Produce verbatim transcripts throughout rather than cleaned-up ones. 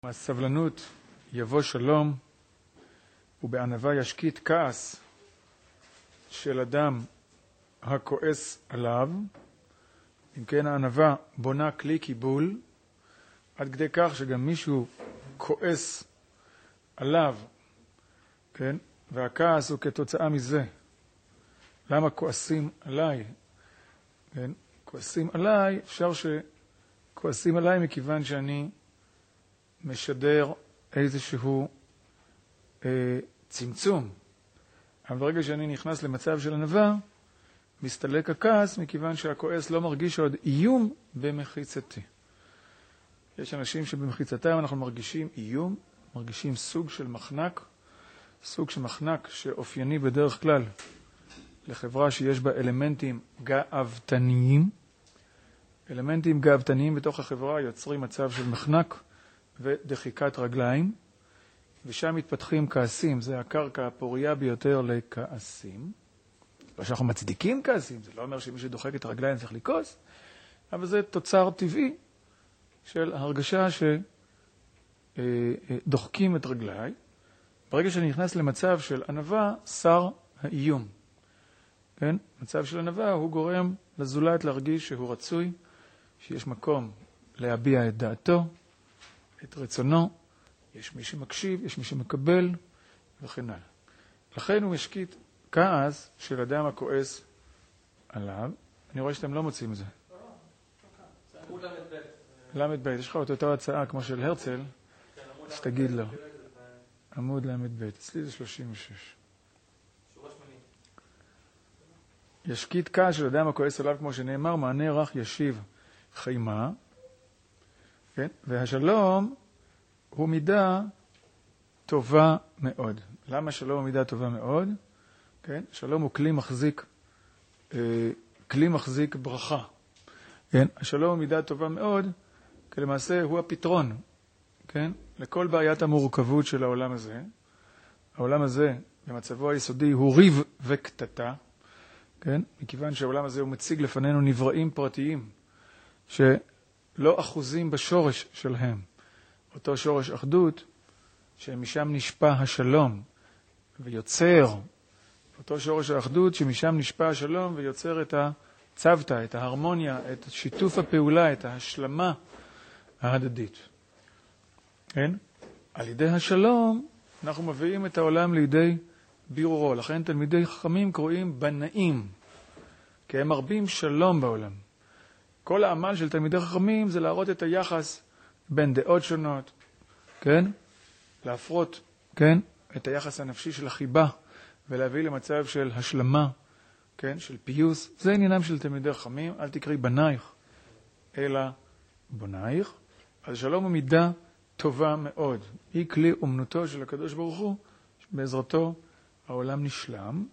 מהסבלנות יבוא שלום, ובענווה ישקיט כעס של אדם הכועס עליו. אם כן, הענווה בונה כלי קיבול, עד כדי כך שגם מישהו כועס עליו, כן? והכעס הוא כתוצאה מזה. למה כועסים עליי? כן? כועסים עליי, אפשר שכועסים עליי מכיוון שאני משדר איזשהו אה, צמצום. אבל ברגע שאני נכנס למצב של ענווה, מסתלק הכעס מכיוון שהכועס לא מרגיש עוד איום במחיצתי. יש אנשים שבמחיצתם אנחנו מרגישים איום, מרגישים סוג של מחנק, סוג של מחנק שאופייני בדרך כלל לחברה שיש בה אלמנטים גאוותניים. אלמנטים גאוותניים בתוך החברה יוצרים מצב של מחנק ודחיקת רגליים, ושם מתפתחים כעסים. זה הקרקע הפוריה ביותר לכעסים. לא שאנחנו מצדיקים כעסים, זה לא אומר שמי שדוחק את הרגליים צריך לכעוס, אבל זה תוצר טבעי של הרגשה שדוחקים את רגליי. ברגע שאני נכנס למצב של ענווה, שר האיום. כן? מצב של ענווה הוא גורם לזולת להרגיש שהוא רצוי, שיש מקום להביע את דעתו, את רצונו, יש מי שמקשיב, יש מי שמקבל, וכן הלאה. לכן הוא משקיט כעס של אדם הכועס עליו. אני רואה שאתם לא מוצאים את זה. זה עמוד למד ב'. למד ב', יש לך אותה הצעה כמו של הרצל, אז תגיד לו. עמוד למד ב', אצלי זה שלושים ושש. שורה שמינית. ישקיט כעס של אדם הכועס עליו, כמו שנאמר, מענה רך ישיב חיימה. כן? והשלום הוא מידה טובה מאוד. למה שלום הוא מידה טובה מאוד? כן? שלום הוא כלי מחזיק, אה, כלי מחזיק ברכה. כן? השלום הוא מידה טובה מאוד, כי למעשה הוא הפתרון, כן? לכל בעיית המורכבות של העולם הזה. העולם הזה, במצבו היסודי, הוא ריב וקטטה, כן? מכיוון שהעולם הזה הוא מציג לפנינו נבראים פרטיים, ש... לא אחוזים בשורש שלהם. אותו שורש אחדות, שמשם נשפע השלום ויוצר, אותו שורש האחדות שמשם נשפע השלום ויוצר את הצוותא, את ההרמוניה, את שיתוף הפעולה, את ההשלמה ההדדית. כן? על ידי השלום אנחנו מביאים את העולם לידי בירורו. לכן תלמידי חכמים קוראים בנאים, כי הם מרבים שלום בעולם. כל העמל של תלמידי חכמים זה להראות את היחס בין דעות שונות, כן? להפרות, כן? את היחס הנפשי של החיבה, ולהביא למצב של השלמה, כן? של פיוס. זה עניינם של תלמידי חכמים. אל תקראי בנייך, אלא בונייך. אז שלום הוא מידה טובה מאוד. היא כלי אומנותו של הקדוש ברוך הוא, שבעזרתו העולם נשלם.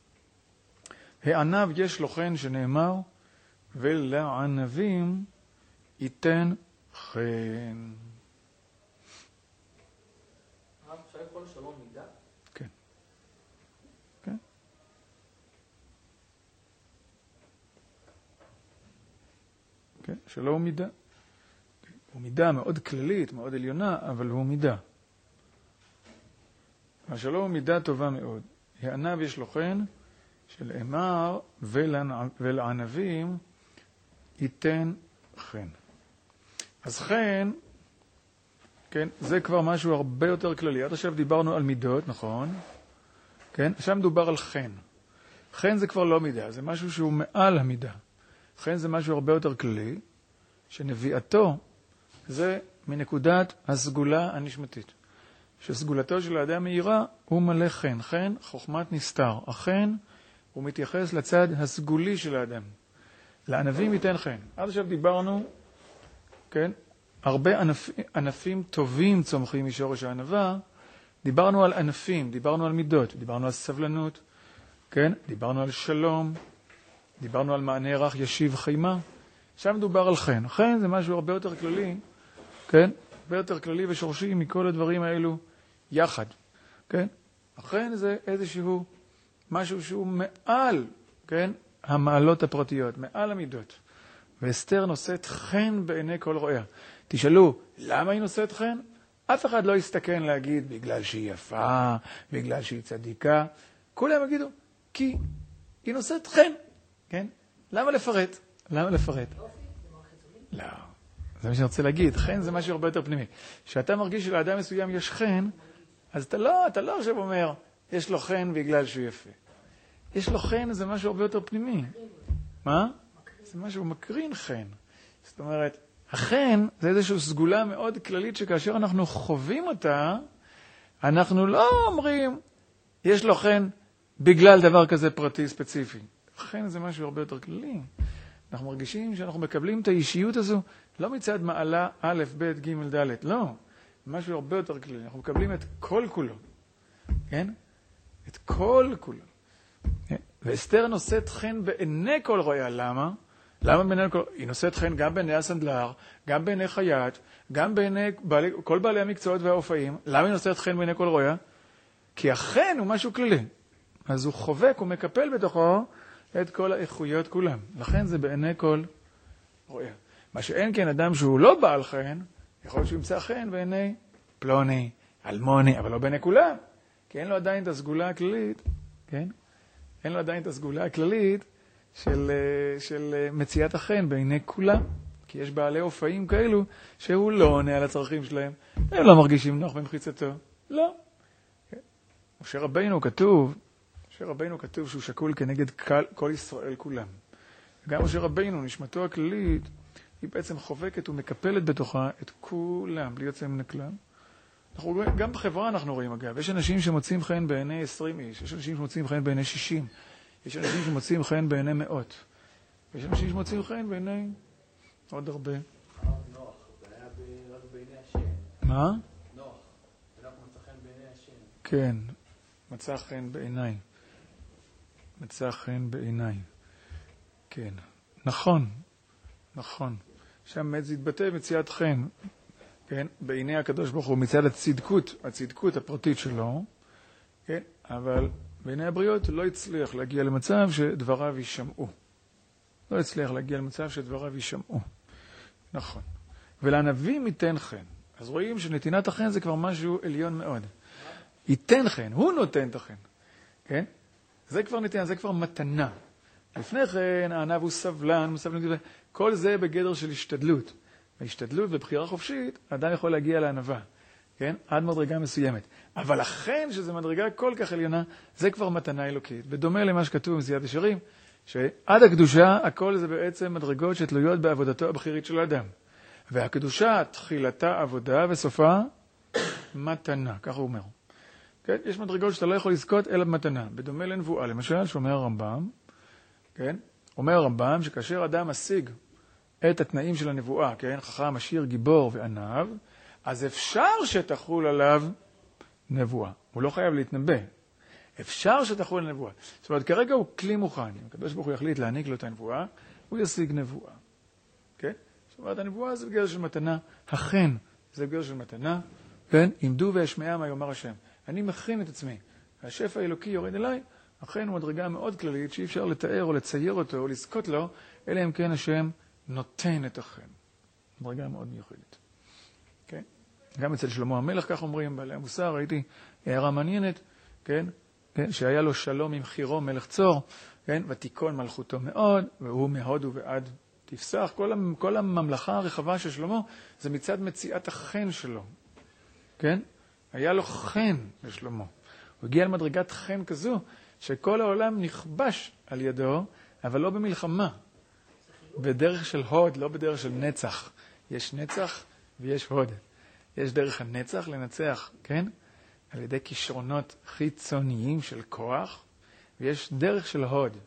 הענב יש לו חן שנאמר, ולענבים ייתן חן. הרב, אפשר לקרוא לשלום מידה? כן. כן. כן, שלום הוא מידה. הוא מידה מאוד כללית, מאוד עליונה, אבל הוא מידה. השלום הוא מידה טובה מאוד. הענב יש לו חן, שלאמר ולענבים ייתן חן. אז חן, כן, זה כבר משהו הרבה יותר כללי. עד עכשיו דיברנו על מידות, נכון? כן? עכשיו מדובר על חן. חן זה כבר לא מידה, זה משהו שהוא מעל המידה. חן זה משהו הרבה יותר כללי, שנביאתו זה מנקודת הסגולה הנשמתית. שסגולתו של האדם מהירה הוא מלא חן. חן, חוכמת נסתר. החן הוא מתייחס לצד הסגולי של האדם. לענבים ייתן חן. עד עכשיו דיברנו, כן, הרבה ענפ, ענפים טובים צומחים משורש הענווה. דיברנו על ענפים, דיברנו על מידות, דיברנו על סבלנות, כן, דיברנו על שלום, דיברנו על מענה רך ישיב חיימה. שם מדובר על חן. חן זה משהו הרבה יותר כללי, כן, הרבה יותר כללי ושורשי מכל הדברים האלו יחד, כן. החן זה איזשהו משהו שהוא מעל, כן, המעלות הפרטיות, מעל המידות. ואסתר נושאת חן בעיני כל רואיה. תשאלו, למה היא נושאת חן? אף אחד לא יסתכן להגיד בגלל שהיא יפה, בגלל שהיא צדיקה. כולם יגידו, כי היא נושאת חן, כן? למה לפרט? למה לפרט? לא. זה מה שאני רוצה להגיד. חן זה משהו הרבה יותר פנימי. כשאתה מרגיש שלאדם מסוים יש חן, אז אתה לא, אתה לא עכשיו אומר, יש לו חן בגלל שהוא יפה. יש לו חן, זה משהו הרבה יותר פנימי. מה? זה משהו מקרין חן. זאת אומרת, החן זה איזושהי סגולה מאוד כללית שכאשר אנחנו חווים אותה, אנחנו לא אומרים, יש לו חן בגלל דבר כזה פרטי ספציפי. חן זה משהו הרבה יותר כללי. אנחנו מרגישים שאנחנו מקבלים את האישיות הזו, לא מצד מעלה א', ב', ג', ד', לא. משהו הרבה יותר כללי. אנחנו מקבלים את כל כולו. כן? את כל כולו. כן? ואסתר נושאת חן בעיני כל רואיה. למה? למה בעיני כל... היא נושאת חן גם בעיני הסנדלר, גם בעיני חייט, גם בעיני בעלי... כל בעלי המקצועות והאופאים. למה היא נושאת חן בעיני כל רואיה? כי החן הוא משהו כללי. אז הוא חובק, הוא מקפל בתוכו את כל האיכויות כולם. לכן זה בעיני כל רואיה. מה שאין כן אדם שהוא לא בעל חן, יכול להיות שהוא ימצא חן בעיני פלוני, אלמוני, אבל לא בעיני כולם. כי אין לו עדיין את הסגולה הכללית, כן? אין לו עדיין את הסגולה הכללית של, של מציאת החן בעיני כולם. כי יש בעלי אופאים כאלו שהוא לא עונה על הצרכים שלהם. הם לא מרגישים נוח במחיצתו. לא. כן? משה רבינו כתוב, משה רבינו כתוב שהוא שקול כנגד כל, כל ישראל כולם. גם משה רבינו, נשמתו הכללית, היא בעצם חובקת ומקפלת בתוכה את כולם, בלי יוצא מן הכלל. אנחנו, גם בחברה אנחנו רואים, אגב, יש אנשים שמוצאים חן בעיני עשרים איש, יש אנשים שמוצאים חן בעיני שישים, יש אנשים שמוצאים חן בעיני מאות, יש אנשים שמוצאים חן בעיני עוד הרבה. נוח, זה היה רק בעיני השם. מה? נוח, זה רק מצא חן בעיני השם. כן, מצא חן בעיניי. מצא חן בעיניי. כן, נכון, נכון. שם זה התבטא מציאת חן, כן, בעיני הקדוש ברוך הוא, מצד הצדקות, הצדקות הפרטית שלו, כן, אבל בעיני הבריות לא הצליח להגיע למצב שדבריו יישמעו. לא הצליח להגיע למצב שדבריו יישמעו. נכון. ולענבים ייתן חן. אז רואים שנתינת החן זה כבר משהו עליון מאוד. ייתן חן, הוא נותן את החן. כן? זה כבר ניתן, זה כבר מתנה. לפני כן, הענב הוא סבלן, מסבלן, כל זה בגדר של השתדלות. בהשתדלות ובחירה חופשית, האדם יכול להגיע לענבה, כן? עד מדרגה מסוימת. אבל החן, שזה מדרגה כל כך עליונה, זה כבר מתנה אלוקית. בדומה למה שכתוב במסילת ישרים, שעד הקדושה, הכל זה בעצם מדרגות שתלויות בעבודתו הבכירית של האדם. והקדושה, תחילתה עבודה וסופה מתנה, כך הוא אומר. כן? יש מדרגות שאתה לא יכול לזכות אלא במתנה. בדומה לנבואה, למשל, שאומר הרמב"ם, כן? אומר הרמב"ם שכאשר אדם משיג את התנאים של הנבואה, כן? חכם, עשיר, גיבור וענב, אז אפשר שתחול עליו נבואה. הוא לא חייב להתנבא. אפשר שתחול על נבואה. זאת אומרת, כרגע הוא כלי מוכן. אם הקדוש ברוך הוא יחליט להעניק לו את הנבואה, הוא ישיג נבואה. כן? זאת אומרת, הנבואה זה בגדר של מתנה. החן זה בגדר של מתנה. כן? עמדו והשמעה מה יאמר השם. אני מכין את עצמי. השפע האלוקי יורד אליי. החן הוא מדרגה מאוד כללית שאי אפשר לתאר או לצייר אותו או לזכות לו, אלא אם כן השם נותן את החן. מדרגה מאוד מיוחדת. כן? גם אצל שלמה המלך, כך אומרים, בעלי המוסר, ראיתי הערה מעניינת, כן? כן? שהיה לו שלום עם חירו מלך צור, כן? ותיקון מלכותו מאוד, והוא מהודו ועד תפסח. כל, כל הממלכה הרחבה של שלמה זה מצד מציאת החן שלו. כן? היה לו חן לשלמה. הוא הגיע למדרגת חן כזו, שכל העולם נכבש על ידו, אבל לא במלחמה. בדרך של הוד, לא בדרך של נצח. יש נצח ויש הוד. יש דרך הנצח לנצח, כן? על ידי כישרונות חיצוניים של כוח, ויש דרך של הוד.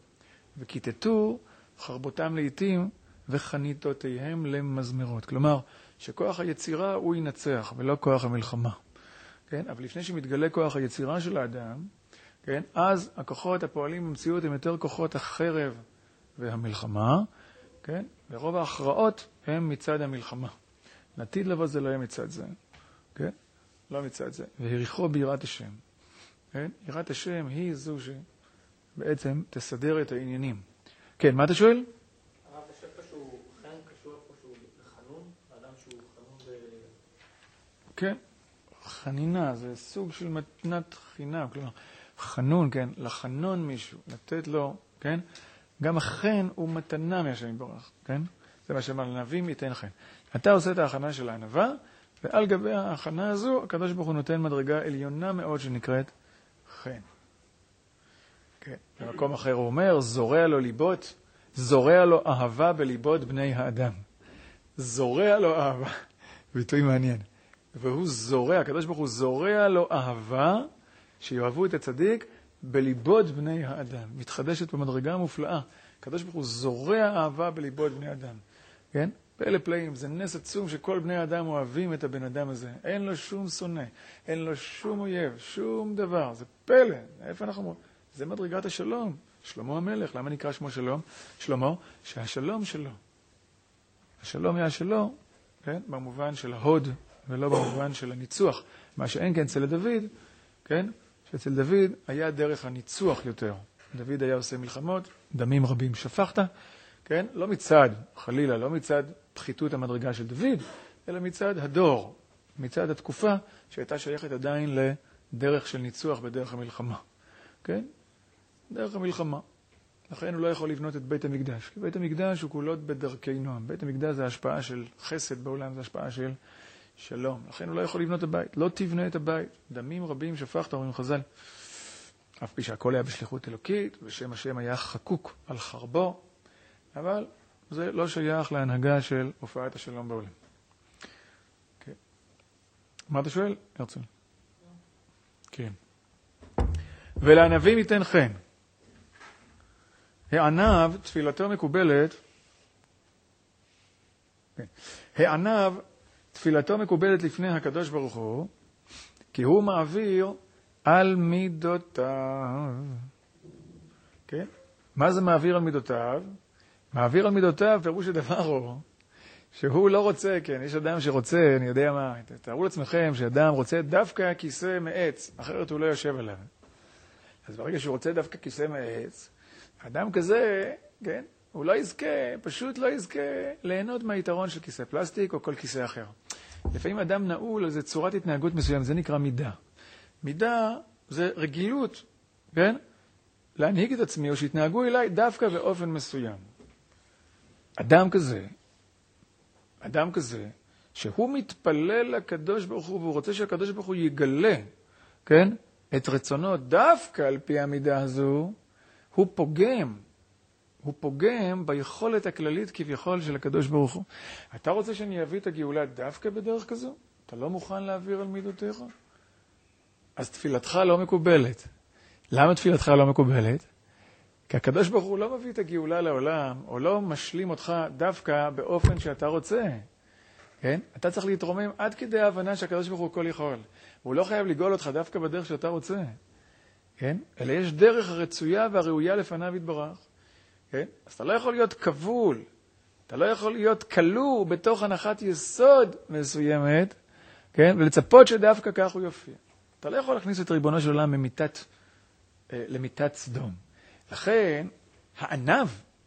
וכיתתו חרבותם לעתים וחניתותיהם למזמרות. כלומר, שכוח היצירה הוא ינצח, ולא כוח המלחמה. כן? אבל לפני שמתגלה כוח היצירה של האדם, כן? אז הכוחות הפועלים במציאות הם יותר כוחות החרב והמלחמה, כן? ורוב ההכרעות הם מצד המלחמה. נתיד לבוא זה לא יהיה מצד זה, כן? לא מצד זה. והריחו ביראת השם. כן? יראת השם היא זו שבעצם תסדר את העניינים. כן, מה אתה שואל? הרב, יש איפה שהוא חן קשור איפה שהוא חנון, האדם שהוא חנון ב... כן, חנינה, זה סוג של מתנת חינם, כלומר, חנון, כן, לחנון מישהו, לתת לו, כן, גם החן הוא מתנה מהשם יתברך, כן? זה מה שאמר, לנביאים ייתן חן. אתה עושה את ההכנה של הענווה, ועל גבי ההכנה הזו, הקדוש ברוך הוא נותן מדרגה עליונה מאוד שנקראת חן. כן, במקום אחר הוא אומר, זורע לו ליבות, זורע לו אהבה בליבות בני האדם. זורע לו אהבה, ביטוי מעניין. והוא זורע, הקדוש ברוך הוא זורע לו אהבה, שיאהבו את הצדיק, בליבות בני האדם. מתחדשת במדרגה מופלאה. הקדוש ברוך הוא זורע אהבה בליבות בני אדם. כן? באלה פלאים, זה נס עצום שכל בני האדם אוהבים את הבן אדם הזה. אין לו שום שונא, אין לו שום אויב, שום דבר. זה פלא. איפה אנחנו אומרים? זה מדרגת השלום. שלמה המלך, למה נקרא שמו שלום? שלמה, שהשלום שלו. השלום היה שלו, כן? במובן של ההוד, ולא במובן של הניצוח. מה שאין כן אצל דוד, כן? שאצל דוד היה דרך הניצוח יותר. דוד היה עושה מלחמות, דמים רבים שפכת, כן? לא מצד, חלילה, לא מצד פחיתות המדרגה של דוד, אלא מצד הדור, מצד התקופה שהייתה שייכת עדיין לדרך של ניצוח בדרך המלחמה. כן? דרך המלחמה. לכן הוא לא יכול לבנות את בית המקדש. כי בית המקדש הוא כולו בדרכי נועם. בית המקדש זה השפעה של חסד בעולם, זה השפעה של שלום. לכן הוא לא יכול לבנות את הבית. לא תבנה את הבית. דמים רבים שפכת, אומרים חז"ל. אף פי שהכל היה בשליחות אלוקית, ושם השם היה חקוק על חרבו, אבל זה לא שייך להנהגה של הופעת השלום בעולם. כן. מה אתה שואל? הרצל. כן. ולענבים ייתן חן. הענב, תפילתו מקובלת, כן. הענב, תפילתו מקובלת לפני הקדוש ברוך הוא, כי הוא מעביר על מידותיו. כן? מה זה מעביר על מידותיו? מעביר על מידותיו, פירוש הדבר הוא, שהוא לא רוצה, כן, יש אדם שרוצה, אני יודע מה, תארו לעצמכם שאדם רוצה דווקא כיסא מעץ, אחרת הוא לא יושב עליו. אז ברגע שהוא רוצה דווקא כיסא מעץ, אדם כזה, כן, הוא לא יזכה, פשוט לא יזכה ליהנות מהיתרון של כיסא פלסטיק או כל כיסא אחר. לפעמים אדם נעול על זה צורת התנהגות מסוים, זה נקרא מידה. מידה זה רגילות, כן? להנהיג את עצמי או שהתנהגו אליי דווקא באופן מסוים. אדם כזה, אדם כזה, שהוא מתפלל לקדוש ברוך הוא, והוא רוצה שהקדוש ברוך הוא יגלה, כן? את רצונו דווקא על פי המידה הזו, הוא פוגם. הוא פוגם ביכולת הכללית כביכול של הקדוש ברוך הוא. אתה רוצה שאני אביא את הגאולה דווקא בדרך כזו? אתה לא מוכן להעביר על מידותיך? אז תפילתך לא מקובלת. למה תפילתך לא מקובלת? כי הקדוש ברוך הוא לא מביא את הגאולה לעולם, או לא משלים אותך דווקא באופן שאתה רוצה. כן? אתה צריך להתרומם עד כדי ההבנה שהקדוש ברוך הוא כל יכול. הוא לא חייב לגאול אותך דווקא בדרך שאתה רוצה. כן? אלא יש דרך הרצויה והראויה לפניו יתברך. כן? אז אתה לא יכול להיות כבול, אתה לא יכול להיות כלוא בתוך הנחת יסוד מסוימת, כן? ולצפות שדווקא כך הוא יופיע. אתה לא יכול להכניס את ריבונו של עולם ממיטת, אה, למיטת סדום. לכן, הענב,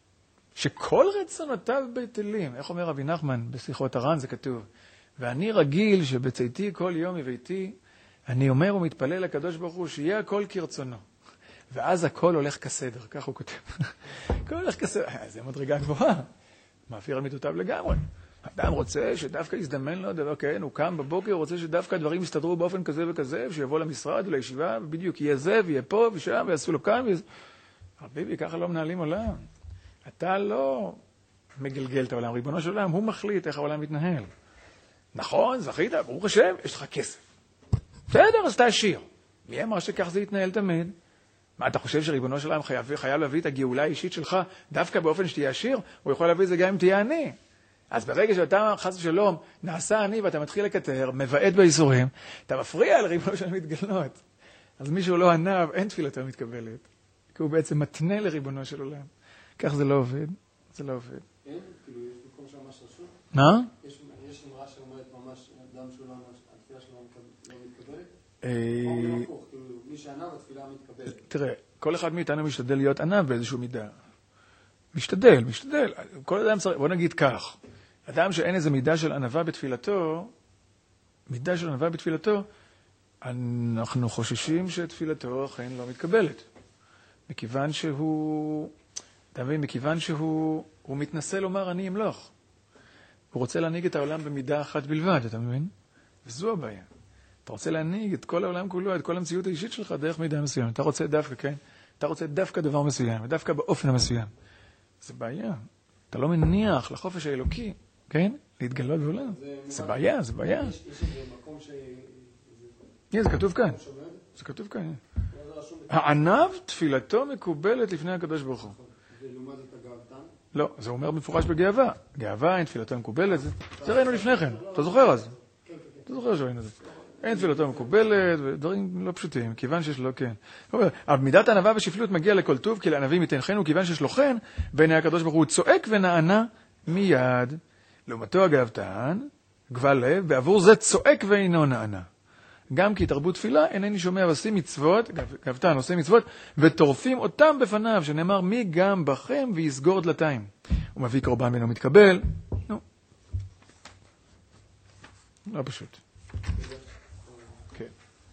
שכל רצונותיו בטלים, איך אומר רבי נחמן בשיחות הר"ן, זה כתוב, ואני רגיל שבצאתי כל יום מביתי, אני אומר ומתפלל לקדוש ברוך הוא שיהיה הכל כרצונו. ואז הכל הולך כסדר, כך הוא כותב. הכל הולך כסדר, זה מדרגה גבוהה. מעביר על מידותיו לגמרי. אדם רוצה שדווקא יזדמן לו דבר, כן, הוא קם בבוקר, רוצה שדווקא דברים יסתדרו באופן כזה וכזה, שיבוא למשרד ולישיבה, ובדיוק יהיה זה ויהיה פה ושם, ויעשו לו כאן. ויעשו... הרביבי, ככה לא מנהלים עולם. אתה לא מגלגל את העולם. ריבונו של עולם, הוא מחליט איך העולם מתנהל. נכון, זכית, ברוך השם, יש לך כסף. בסדר, אז תעשיר. מי אמר שכך זה יתנהל תמיד? מה, אתה חושב שריבונו של עולם חייב, חייב להביא את הגאולה האישית שלך דווקא באופן שתהיה עשיר? הוא יכול להביא את זה גם אם תהיה עני. אז ברגע שאתה חס ושלום נעשה עני ואתה מתחיל לקטר, מבעט בייסורים, אתה מפריע לריבונו של מתגלות. אז מישהו לא ענב, אין תפילתו מתקבלת. כי הוא בעצם מתנה לריבונו של עולם. כך זה לא עובד. זה לא עובד. אין? כאילו, יש מקום שם ממש רשות? מה? יש אמרה שאומרת ממש אדם שהוא לא ענב, התפילה שלו לא מתקבלת? או כאילו, מי שענב, התפילה מתקבלת. תראה, כל אחד מאיתנו משתדל להיות ענב באיזשהו מידה. משתדל, משתדל. כל אדם צריך, בוא נגיד כך, אדם שאין איזו מידה של ענבה בתפילתו, מידה של ענבה בתפילתו, אנחנו חוששים שתפילתו אכן לא מתקבלת. מכיוון שהוא, אתה מבין, מכיוון שהוא הוא מתנסה לומר אני אמלוך. הוא רוצה להנהיג את העולם במידה אחת בלבד, אתה מבין? וזו הבעיה. אתה רוצה להנהיג את כל העולם כולו, את כל המציאות האישית שלך דרך מידה מסוימת. אתה רוצה דווקא, כן? אתה רוצה דווקא דבר מסוים, ודווקא באופן המסוים. זה בעיה. אתה לא מניח לחופש האלוקי, כן? להתגלות בעולם. זה בעיה, זה בעיה. יש איזה מקום ש... זה כתוב כאן. זה כתוב כאן. הענב תפילתו מקובלת לפני הקדוש ברוך הוא. ולעומת זאת הגאוותן? לא, זה אומר מפורש בגאווה. גאווה, אין תפילתו מקובלת. זה ראינו לפני כן. אתה זוכר אז? אתה זוכר שראינו את זה. אין תפילתו מקובלת, ודברים לא פשוטים, כיוון שיש לו כן. אבל מידת הענווה ושפלות מגיע לכל טוב, כי לענבים ייתן חן, וכיוון שיש לו חן, בעיני הקדוש ברוך הוא צועק ונענה מיד. לעומתו הגאוותן, גבל לב, בעבור זה צועק ואינו נענה. גם כי תרבות תפילה, אינני שומע ועושים מצוות, גאוותן עושים מצוות, וטורפים אותם בפניו, שנאמר מי גם בכם ויסגור דלתיים. הוא מביא קורבן ואינו מתקבל. נו. לא פשוט. כן.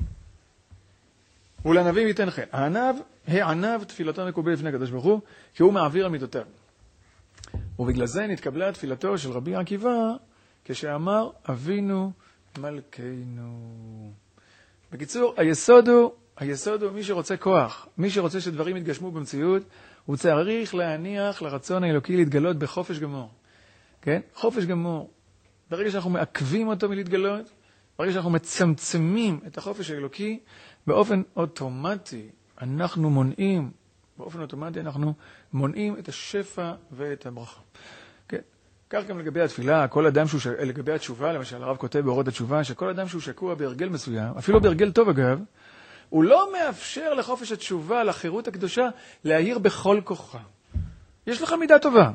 ולענבים ייתן חן. הענב, הענב תפילתו מקובל לפני הקדוש ברוך הוא, כי הוא מעביר על מידותיו. ובגלל זה נתקבלה תפילתו של רבי עקיבא, כשאמר אבינו מלכנו. בקיצור, היסוד הוא, היסוד הוא מי שרוצה כוח, מי שרוצה שדברים יתגשמו במציאות, הוא צריך להניח לרצון האלוקי להתגלות בחופש גמור. כן? חופש גמור. ברגע שאנחנו מעכבים אותו מלהתגלות, ברגע שאנחנו מצמצמים את החופש האלוקי, באופן אוטומטי אנחנו מונעים, באופן אוטומטי אנחנו מונעים את השפע ואת הברכה. כן? כך גם לגבי התפילה, כל אדם שהוא, ש... לגבי התשובה, למשל הרב כותב באורות התשובה, שכל אדם שהוא שקוע בהרגל מסוים, אפילו בהרגל טוב אגב, הוא לא מאפשר לחופש התשובה, לחירות הקדושה, להעיר בכל כוחה. יש לך מידה טובה.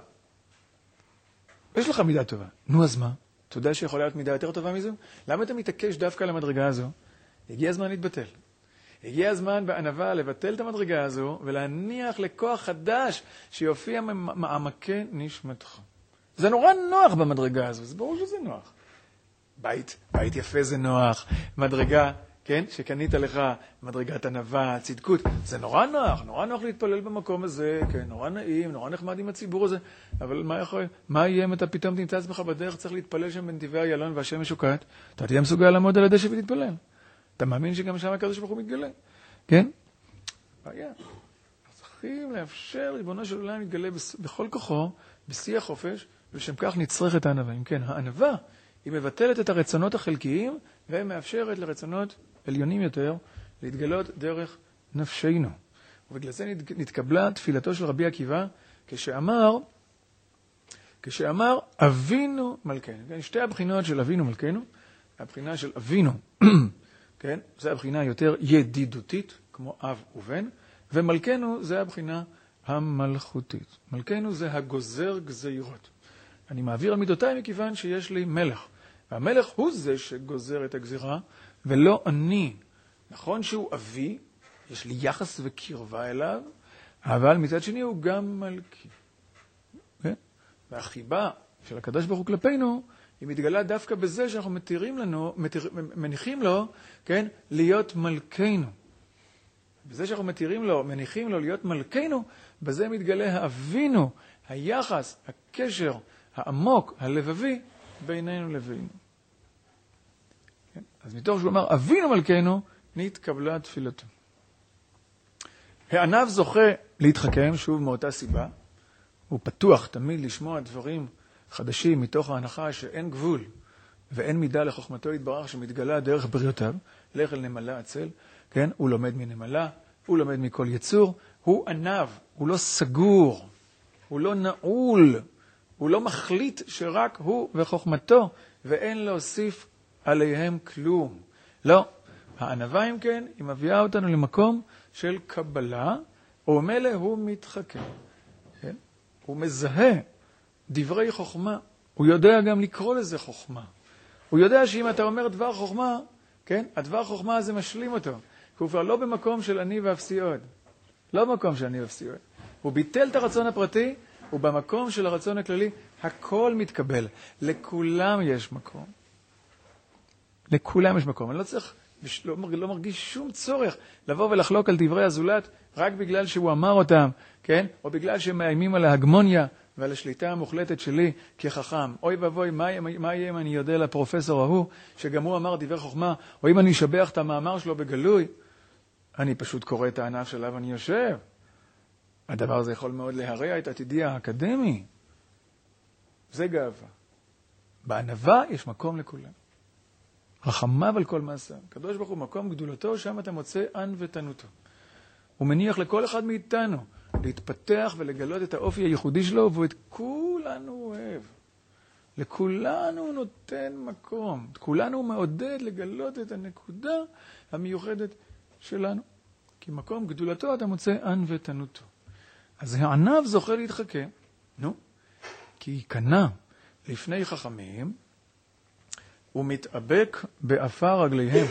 יש לך מידה טובה. נו, אז מה? אתה יודע שיכולה להיות מידה יותר טובה מזו? למה אתה מתעקש דווקא על המדרגה הזו? הגיע הזמן להתבטל. הגיע הזמן בענווה לבטל את המדרגה הזו, ולהניח לכוח חדש שיופיע מעמקי נשמתך. זה נורא נוח במדרגה הזו, זה ברור שזה נוח. בית, בית יפה זה נוח, מדרגה, כן, שקנית לך, מדרגת ענווה, צדקות, זה נורא נוח, נורא נוח להתפלל במקום הזה, כן, נורא נעים, נורא נחמד עם הציבור הזה, אבל מה יכול, מה יהיה אם אתה פתאום תמצא עצמך בדרך, צריך להתפלל שם בנתיבי איילון והשם משוקעת, אתה תהיה מסוגל לעמוד על הדשא ולהתפלל. אתה מאמין שגם שם הקדוש ברוך הוא מתגלה, כן? בעיה. צריכים לאפשר ריבונו של עולם להתגלה בכל כוחו, בשיא החופש, ולשם כך נצטרך את הענווה. אם כן, הענווה היא מבטלת את הרצונות החלקיים, ומאפשרת לרצונות עליונים יותר להתגלות דרך נפשנו. ובגלל זה נתקבלה תפילתו של רבי עקיבא, כשאמר, כשאמר אבינו מלכנו. כן? שתי הבחינות של אבינו מלכנו, הבחינה של אבינו, כן? זה הבחינה היותר ידידותית, כמו אב ובן, ומלכנו זה הבחינה המלכותית. מלכנו זה הגוזר גזירות. אני מעביר על מידותיי מכיוון שיש לי מלך. והמלך הוא זה שגוזר את הגזירה, ולא אני. נכון שהוא אבי, יש לי יחס וקרבה אליו, אבל מצד שני הוא גם מלכי. כן? והחיבה של הקדוש ברוך הוא כלפינו, היא מתגלה דווקא בזה שאנחנו מתירים לנו, מתיר, מניחים לו, כן, להיות מלכנו. בזה שאנחנו מתירים לו, מניחים לו להיות מלכנו, בזה מתגלה האבינו, היחס, הקשר, העמוק, הלבבי, בינינו לבינו. כן? אז מתוך שהוא אמר, אבינו מלכנו, נתקבלה תפילתו. הענב זוכה להתחכם, שוב מאותה סיבה, הוא פתוח תמיד לשמוע דברים חדשים מתוך ההנחה שאין גבול ואין מידה לחוכמתו יתברך שמתגלה דרך בריאותיו, לך אל נמלה עצל, כן? הוא לומד מנמלה, הוא לומד מכל יצור, הוא ענב, הוא לא סגור, הוא לא נעול, הוא לא מחליט שרק הוא וחוכמתו, ואין להוסיף עליהם כלום. לא, הענווה אם כן, היא מביאה אותנו למקום של קבלה, וממילא הוא מתחכם. כן? הוא מזהה דברי חוכמה, הוא יודע גם לקרוא לזה חוכמה. הוא יודע שאם אתה אומר דבר חוכמה, כן? הדבר חוכמה הזה משלים אותו. הוא כבר לא במקום של אני ואפסי עוד. לא במקום של אני ואפסי עוד. הוא ביטל את הרצון הפרטי, ובמקום של הרצון הכללי, הכל מתקבל. לכולם יש מקום. לכולם יש מקום. אני לא צריך ולא לא מרגיש שום צורך לבוא ולחלוק על דברי הזולת רק בגלל שהוא אמר אותם, כן? או בגלל שהם מאיימים על ההגמוניה ועל השליטה המוחלטת שלי כחכם. אוי ואבוי, מה, מה יהיה אם אני יודע לפרופסור ההוא, שגם הוא אמר דברי חוכמה, או אם אני אשבח את המאמר שלו בגלוי, אני פשוט קורא את הענף שלו ואני יושב. הדבר הזה יכול מאוד להרע את עתידי האקדמי. זה גאווה. בענווה יש מקום לכולם. רחמיו על כל מעשה. קדוש ברוך הוא מקום גדולתו, שם אתה מוצא ענוותנותו. הוא מניח לכל אחד מאיתנו להתפתח ולגלות את האופי הייחודי שלו, והוא את כולנו אוהב. לכולנו הוא נותן מקום. את כולנו הוא מעודד לגלות את הנקודה המיוחדת שלנו. כי מקום גדולתו אתה מוצא ענוותנותו. אז הענב זוכה להתחכה. נו, כי היא קנה לפני חכמים, הוא מתאבק באפר רגליהם.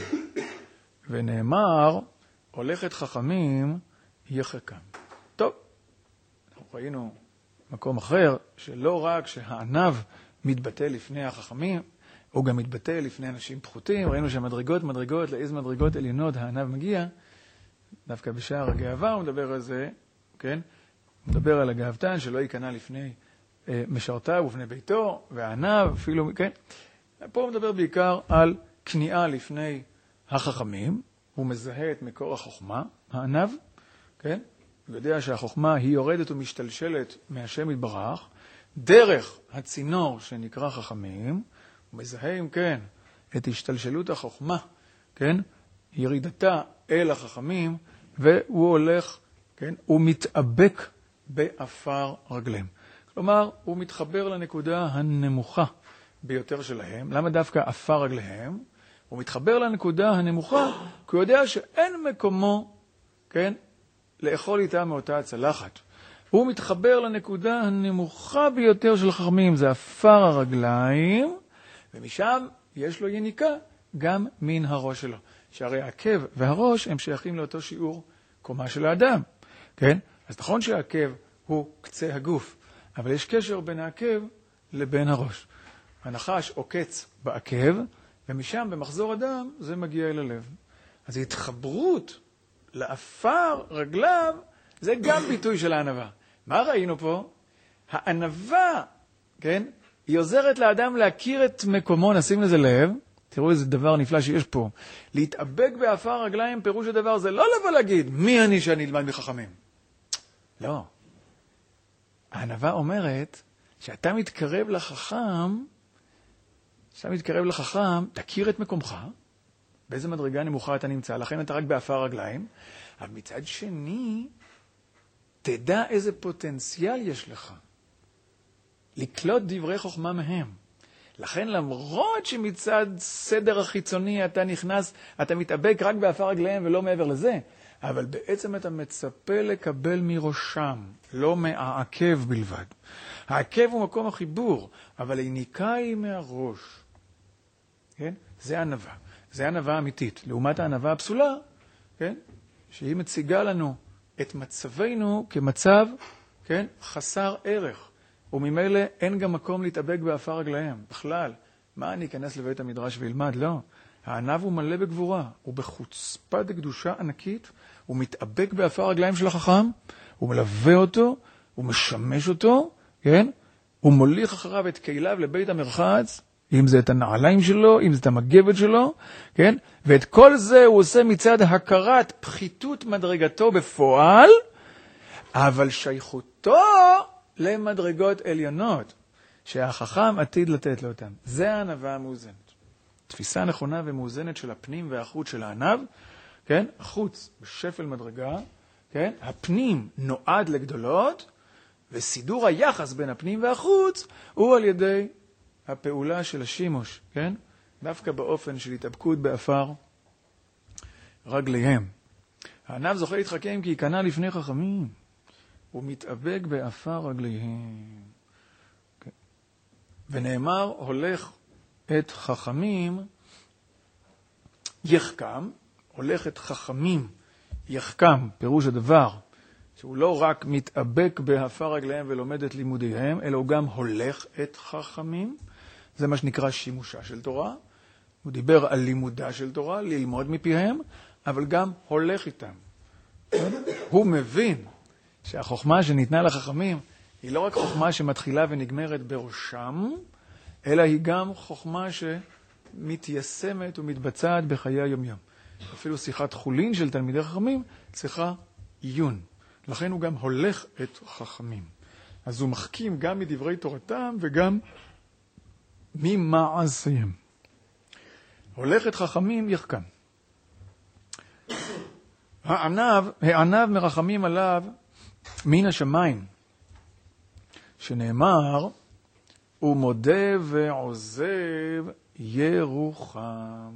ונאמר, הולכת חכמים יחכם. טוב, אנחנו ראינו מקום אחר, שלא רק שהענב מתבטא לפני החכמים, הוא גם מתבטא לפני אנשים פחותים. ראינו שהמדרגות, מדרגות, לאיזה מדרגות עליונות הענב מגיע. דווקא בשער הגאווה הוא מדבר על זה, כן? הוא מדבר על הגאוותן שלא ייכנע לפני אה, משרתיו ובני ביתו, והענב אפילו, כן? פה הוא מדבר בעיקר על כניעה לפני החכמים. הוא מזהה את מקור החוכמה, הענב, כן? הוא יודע שהחוכמה היא יורדת ומשתלשלת מהשם יתברך, דרך הצינור שנקרא חכמים, הוא מזהה אם כן את השתלשלות החוכמה, כן? ירידתה אל החכמים, והוא הולך, כן? הוא מתאבק באפר רגליהם. כלומר, הוא מתחבר לנקודה הנמוכה ביותר שלהם. למה דווקא אפר רגליהם? הוא מתחבר לנקודה הנמוכה, כי הוא יודע שאין מקומו, כן? לאכול איתה מאותה הצלחת. הוא מתחבר לנקודה הנמוכה ביותר של חכמים, זה אפר הרגליים, ומשם יש לו יניקה גם מן הראש שלו. שהרי העקב והראש הם שייכים לאותו שיעור קומה של האדם, כן? אז נכון שהעקב הוא קצה הגוף, אבל יש קשר בין העקב לבין הראש. הנחש עוקץ בעקב, ומשם במחזור אדם זה מגיע אל הלב. אז התחברות לאפר רגליו זה גם ביטוי של הענווה. מה ראינו פה? הענווה, כן? היא עוזרת לאדם להכיר את מקומו, נשים לזה לב. תראו איזה דבר נפלא שיש פה. להתאבק באפר רגליים, פירוש הדבר זה לא לבוא להגיד, מי אני שאני אלמד מחכמים? לא. הענווה אומרת שאתה מתקרב לחכם, שאתה מתקרב לחכם, תכיר את מקומך, באיזה מדרגה נמוכה אתה נמצא, לכן אתה רק באפר רגליים, אבל מצד שני, תדע איזה פוטנציאל יש לך לקלוט דברי חוכמה מהם. לכן למרות שמצד סדר החיצוני אתה נכנס, אתה מתאבק רק באפר רגליהם ולא מעבר לזה, אבל בעצם אתה מצפה לקבל מראשם, לא מהעקב בלבד. העקב הוא מקום החיבור, אבל היניקה היא מהראש. כן? זה ענווה. זה ענווה אמיתית. לעומת הענווה הפסולה, כן? שהיא מציגה לנו את מצבנו כמצב, כן? חסר ערך. וממילא אין גם מקום להתאבק באפר רגליהם. בכלל, מה אני אכנס לבית המדרש וילמד? לא. הענב הוא מלא בגבורה. הוא בחוצפה דקדושה ענקית. הוא מתאבק באפר רגליים של החכם. הוא מלווה אותו. הוא משמש אותו. כן? הוא מוליך אחריו את כליו לבית המרחץ. אם זה את הנעליים שלו, אם זה את המגבת שלו. כן? ואת כל זה הוא עושה מצד הכרת פחיתות מדרגתו בפועל. אבל שייכותו למדרגות עליונות, שהחכם עתיד לתת לו אותם. זה הענווה המאוזנת. תפיסה נכונה ומאוזנת של הפנים והחוץ של הענב, כן? החוץ בשפל מדרגה, כן? הפנים נועד לגדולות, וסידור היחס בין הפנים והחוץ הוא על ידי הפעולה של השימוש, כן? דווקא באופן של התאבקות באפר רגליהם. הענב זוכה להתחכם כי ייכנע לפני חכמים. הוא מתאבק באפר רגליהם. Okay. ונאמר, הולך את חכמים יחכם, הולך את חכמים יחכם, פירוש הדבר, שהוא לא רק מתאבק באפר רגליהם ולומד את לימודיהם, אלא הוא גם הולך את חכמים, זה מה שנקרא שימושה של תורה, הוא דיבר על לימודה של תורה, ללמוד מפיהם, אבל גם הולך איתם. הוא מבין שהחוכמה שניתנה לחכמים היא לא רק חוכמה שמתחילה ונגמרת בראשם, אלא היא גם חוכמה שמתיישמת ומתבצעת בחיי היומיום. אפילו שיחת חולין של תלמידי חכמים צריכה עיון. לכן הוא גם הולך את חכמים. אז הוא מחכים גם מדברי תורתם וגם ממעשיהם. הולך את חכמים יחכם. הענב, הענב מרחמים עליו מן השמיים, שנאמר, הוא מודה ועוזב ירוחם.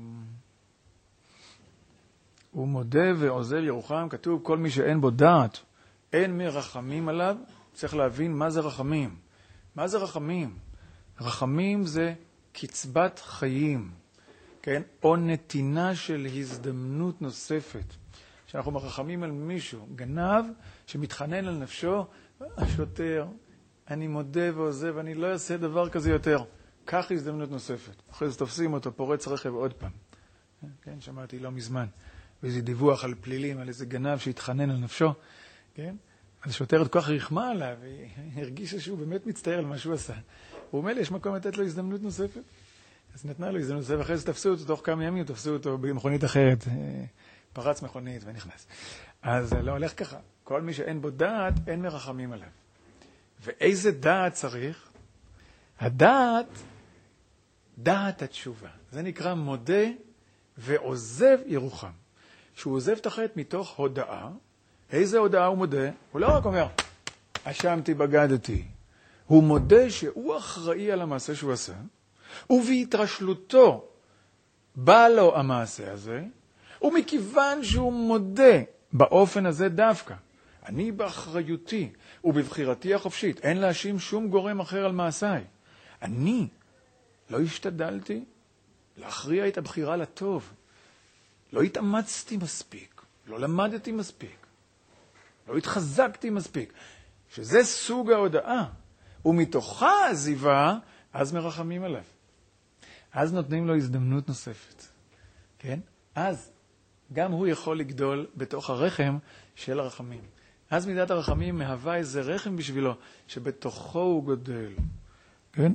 הוא מודה ועוזב ירוחם, כתוב כל מי שאין בו דעת, אין מרחמים עליו. צריך להבין מה זה רחמים. מה זה רחמים? רחמים זה קצבת חיים, כן? או נתינה של הזדמנות נוספת. שאנחנו מרחמים על מישהו, גנב שמתחנן על נפשו, השוטר, אני מודה ועוזב, אני לא אעשה דבר כזה יותר. כך הזדמנות נוספת. אחרי זה תופסים אותו, פורץ רכב עוד פעם. כן, שמעתי לא מזמן. ואיזה דיווח על פלילים, על איזה גנב שהתחנן על נפשו. כן? אז השוטרת כל כך רחמה עליו, והיא הרגישה שהוא באמת מצטער על מה שהוא עשה. הוא אומר לי, יש מקום לתת לו הזדמנות נוספת. אז נתנה לו הזדמנות נוספת, ואחרי זה תפסו אותו, תוך כמה ימים תפסו אותו במכונית אחרת. פרץ מכונית ונכנס. אז לא הולך ככה. כל מי שאין בו דעת, אין מרחמים עליו. ואיזה דעת צריך? הדעת, דעת התשובה. זה נקרא מודה ועוזב ירוחם. שהוא עוזב את החטא מתוך הודאה. איזה הודאה הוא מודה? הוא לא רק אומר, אשמתי, בגדתי. הוא מודה שהוא אחראי על המעשה שהוא עשה, ובהתרשלותו בא לו המעשה הזה, ומכיוון שהוא מודה באופן הזה דווקא, אני באחריותי ובבחירתי החופשית, אין להאשים שום גורם אחר על מעשיי. אני לא השתדלתי להכריע את הבחירה לטוב. לא התאמצתי מספיק, לא למדתי מספיק, לא התחזקתי מספיק. שזה סוג ההודעה, ומתוכה העזיבה, אז מרחמים עליו. אז נותנים לו הזדמנות נוספת. כן? אז גם הוא יכול לגדול בתוך הרחם של הרחמים. אז מידת הרחמים מהווה איזה רחם בשבילו, שבתוכו הוא גודל. כן?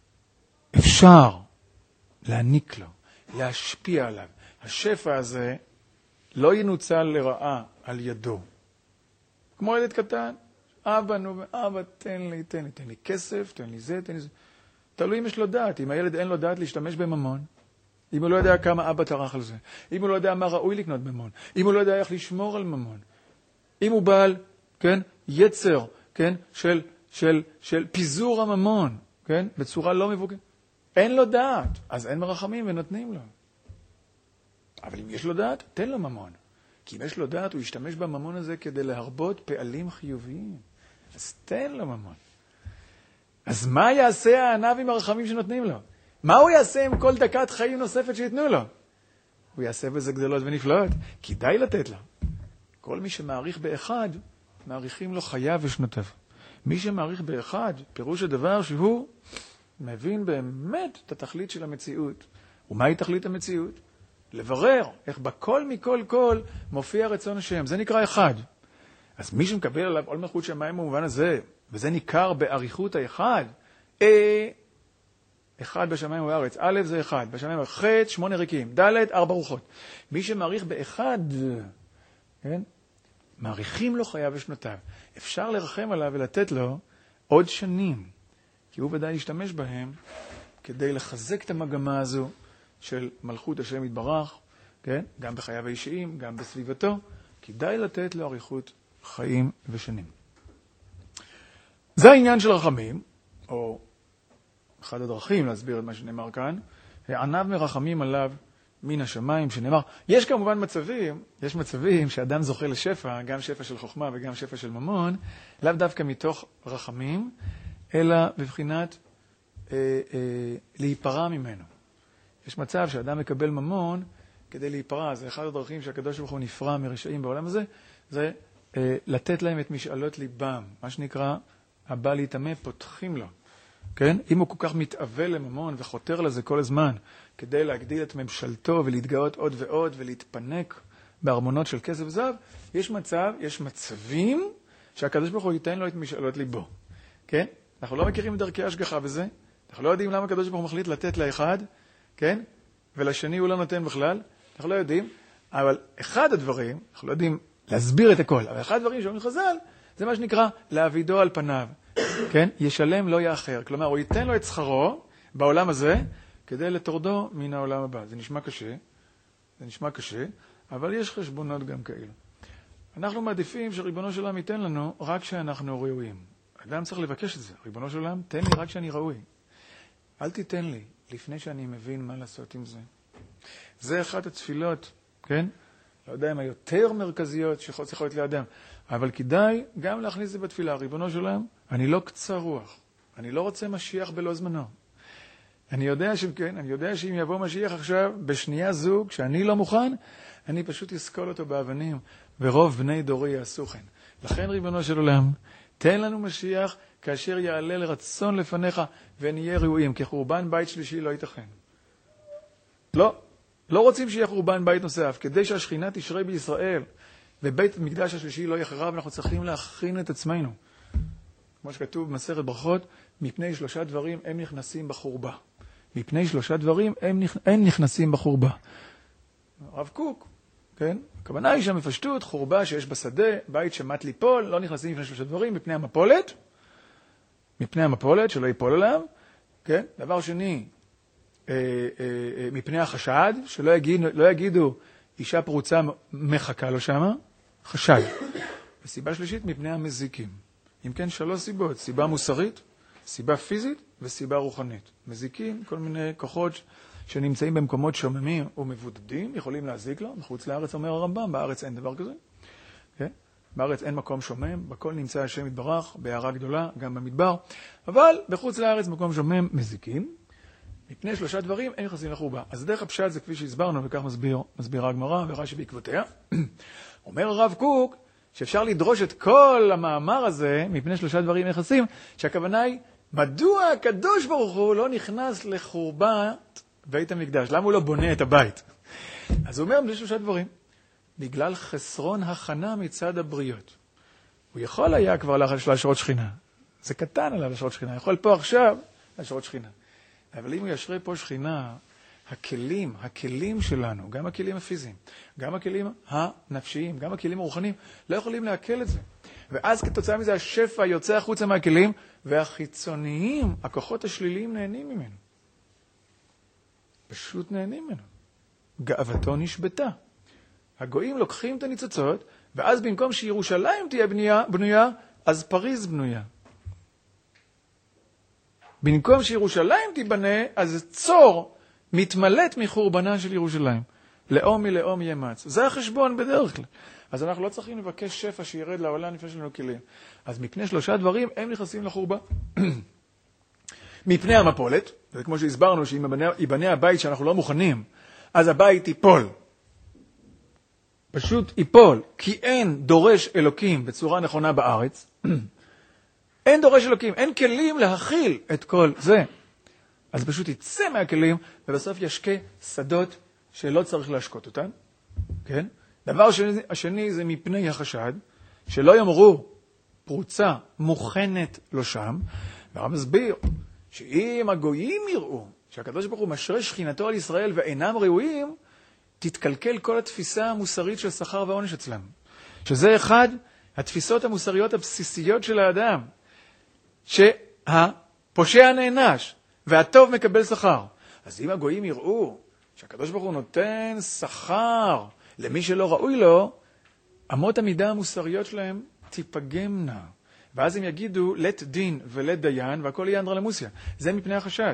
אפשר להעניק לו, להשפיע עליו. השפע הזה לא ינוצל לרעה על ידו. כמו ילד קטן, אבא, נו, אבא, תן לי, תן לי, תן לי כסף, תן לי זה, תן לי זה. תלוי אם יש לו דעת. אם הילד אין לו דעת להשתמש בממון, אם הוא לא יודע כמה אבא טרח על זה, אם הוא לא יודע מה ראוי לקנות בממון, אם הוא לא יודע איך לשמור על ממון, אם הוא בעל, כן, יצר, כן, של, של, של פיזור הממון, כן, בצורה לא מבוקרת. אין לו דעת, אז אין מרחמים ונותנים לו. אבל אם יש לו דעת, תן לו ממון. כי אם יש לו דעת, הוא ישתמש בממון הזה כדי להרבות פעלים חיוביים. אז תן לו ממון. אז מה יעשה הענב עם הרחמים שנותנים לו? מה הוא יעשה עם כל דקת חיים נוספת שיתנו לו? הוא יעשה בזה גדולות ונפלאות. כדאי לתת לו. כל מי שמעריך באחד, מעריכים לו חייו ושנותיו. מי שמעריך באחד, פירוש הדבר שהוא מבין באמת את התכלית של המציאות. ומהי תכלית המציאות? לברר איך בכל מכל כל מופיע רצון השם. זה נקרא אחד. אז מי שמקבל עליו עול מלכות שמיים במובן הזה, וזה ניכר באריכות האחד, אה, אחד בשמיים ובארץ, א' זה אחד, בשמיים ח' שמונה ריקים, ד' ארבע רוחות. מי שמעריך באחד, כן? מעריכים לו חייו ושנותיו. אפשר לרחם עליו ולתת לו עוד שנים, כי הוא ודאי ישתמש בהם כדי לחזק את המגמה הזו של מלכות השם יתברך, כן? גם בחייו האישיים, גם בסביבתו, כדאי לתת לו אריכות חיים ושנים. זה העניין של רחמים, או אחד הדרכים להסביר את מה שנאמר כאן, הענב מרחמים עליו מן השמיים, שנאמר, יש כמובן מצבים, יש מצבים שאדם זוכה לשפע, גם שפע של חוכמה וגם שפע של ממון, לאו דווקא מתוך רחמים, אלא בבחינת אה, אה, להיפרע ממנו. יש מצב שאדם מקבל ממון כדי להיפרע, זה אחד הדרכים שהקדוש ברוך הוא נפרע מרשעים בעולם הזה, זה אה, לתת להם את משאלות ליבם, מה שנקרא, הבא להתאמה, פותחים לו. כן? אם הוא כל כך מתאבל לממון וחותר לזה כל הזמן, כדי להגדיל את ממשלתו ולהתגאות עוד ועוד ולהתפנק בארמונות של כסף וזהב, יש מצב, יש מצבים שהקדוש ברוך הוא ייתן לו את משאלות ליבו. כן? אנחנו לא מכירים דרכי השגחה בזה, אנחנו לא יודעים למה הקדוש ברוך הוא מחליט לתת לאחד, כן? ולשני הוא לא נותן בכלל, אנחנו לא יודעים, אבל אחד הדברים, אנחנו לא יודעים להסביר את הכל, אבל אחד הדברים שאומרים חז"ל, זה מה שנקרא להעבידו על פניו, כן? ישלם לא יאחר, כלומר הוא ייתן לו את שכרו בעולם הזה, כדי לתורדו מן העולם הבא. זה נשמע קשה, זה נשמע קשה, אבל יש חשבונות גם כאלה. אנחנו מעדיפים שריבונו של עולם ייתן לנו רק כשאנחנו ראויים. אדם צריך לבקש את זה. ריבונו של עולם, תן לי רק כשאני ראוי. אל תיתן לי לפני שאני מבין מה לעשות עם זה. זה אחת התפילות, כן? לא יודע אם היותר מרכזיות שצריכות להיות לאדם. אבל כדאי גם להכניס את זה בתפילה. ריבונו של עולם, אני לא קצר רוח. אני לא רוצה משיח בלא זמנו. אני יודע שכן, אני יודע שאם יבוא משיח עכשיו, בשנייה זו, כשאני לא מוכן, אני פשוט אסקול אותו באבנים, ורוב בני דורי יעשו כן. לכן, ריבונו של עולם, תן לנו משיח כאשר יעלה לרצון לפניך, ונהיה ראויים, כי חורבן בית שלישי לא ייתכן. לא, לא רוצים שיהיה חורבן בית נוסף, כדי שהשכינה תשרה בישראל, ובית המקדש השלישי לא יחרב, אנחנו צריכים להכין את עצמנו. כמו שכתוב במסכת ברכות, מפני שלושה דברים הם נכנסים בחורבה. מפני שלושה דברים הם, נכ... הם נכנסים בחורבה. הרב קוק, כן? הכוונה היא שהמפשטות, חורבה שיש בשדה, בית שמט ליפול, לא נכנסים מפני שלושה דברים, מפני המפולת, מפני המפולת, שלא ייפול עליו, כן? דבר שני, אה, אה, אה, מפני החשד, שלא יגיד, לא יגידו, אישה פרוצה מחכה לו שמה, חשד. וסיבה שלישית, מפני המזיקים. אם כן, שלוש סיבות, סיבה מוסרית, סיבה פיזית וסיבה רוחנית. מזיקים, כל מיני כוחות שנמצאים במקומות שוממים ומבודדים, יכולים להזיק לו. מחוץ לארץ אומר הרמב"ם, בארץ אין דבר כזה. כן? בארץ אין מקום שומם, בכל נמצא השם יתברך, בהערה גדולה, גם במדבר. אבל בחוץ לארץ מקום שומם מזיקים. מפני שלושה דברים אין נכנסים לחורבה. אז דרך הפשט זה כפי שהסברנו, וכך מסביר, מסבירה הגמרא ורש"י בעקבותיה. אומר הרב קוק, שאפשר לדרוש את כל המאמר הזה, מפני שלושה דברים נכנסים, שהכוונה היא, מדוע הקדוש ברוך הוא לא נכנס לחורבת בית המקדש? למה הוא לא בונה את הבית? אז הוא אומר, מפני שלושה דברים. בגלל חסרון הכנה מצד הבריות. הוא יכול היה כבר להשרות שכינה. זה קטן עליו להשרות שכינה. יכול פה עכשיו להשרות שכינה. אבל אם הוא ישרה פה שכינה, הכלים, הכלים שלנו, גם הכלים הפיזיים, גם הכלים הנפשיים, גם הכלים הרוחניים, לא יכולים להקל את זה. ואז כתוצאה מזה השפע יוצא החוצה מהכלים, והחיצוניים, הכוחות השליליים נהנים ממנו. פשוט נהנים ממנו. גאוותו נשבתה. הגויים לוקחים את הניצוצות, ואז במקום שירושלים תהיה בנויה, בנויה, אז פריז בנויה. במקום שירושלים תיבנה, אז צור מתמלט מחורבנה של ירושלים. לאום מלאום ימץ. זה החשבון בדרך כלל. אז אנחנו לא צריכים לבקש שפע שירד לעולם לפני שלנו כלים. אז מפני שלושה דברים הם נכנסים לחורבה. מפני המפולת, זה כמו שהסברנו שאם ייבנה הבית שאנחנו לא מוכנים, אז הבית ייפול. פשוט ייפול, כי אין דורש אלוקים בצורה נכונה בארץ. אין דורש אלוקים, אין כלים להכיל את כל זה. אז פשוט יצא מהכלים, ובסוף ישקה שדות שלא צריך להשקות אותן. כן? דבר שני, השני זה מפני החשד, שלא יאמרו פרוצה מוכנת לו שם, והרב מסביר שאם הגויים יראו שהקדוש ברוך הוא משרה שכינתו על ישראל ואינם ראויים, תתקלקל כל התפיסה המוסרית של שכר ועונש אצלם. שזה אחד התפיסות המוסריות הבסיסיות של האדם, שהפושע נענש והטוב מקבל שכר. אז אם הגויים יראו שהקדוש ברוך הוא נותן שכר למי שלא ראוי לו, אמות המידה המוסריות שלהם תיפגמנה. ואז הם יגידו לת דין ולת דיין, והכל יהיה אנדרלמוסיה. זה מפני החשד.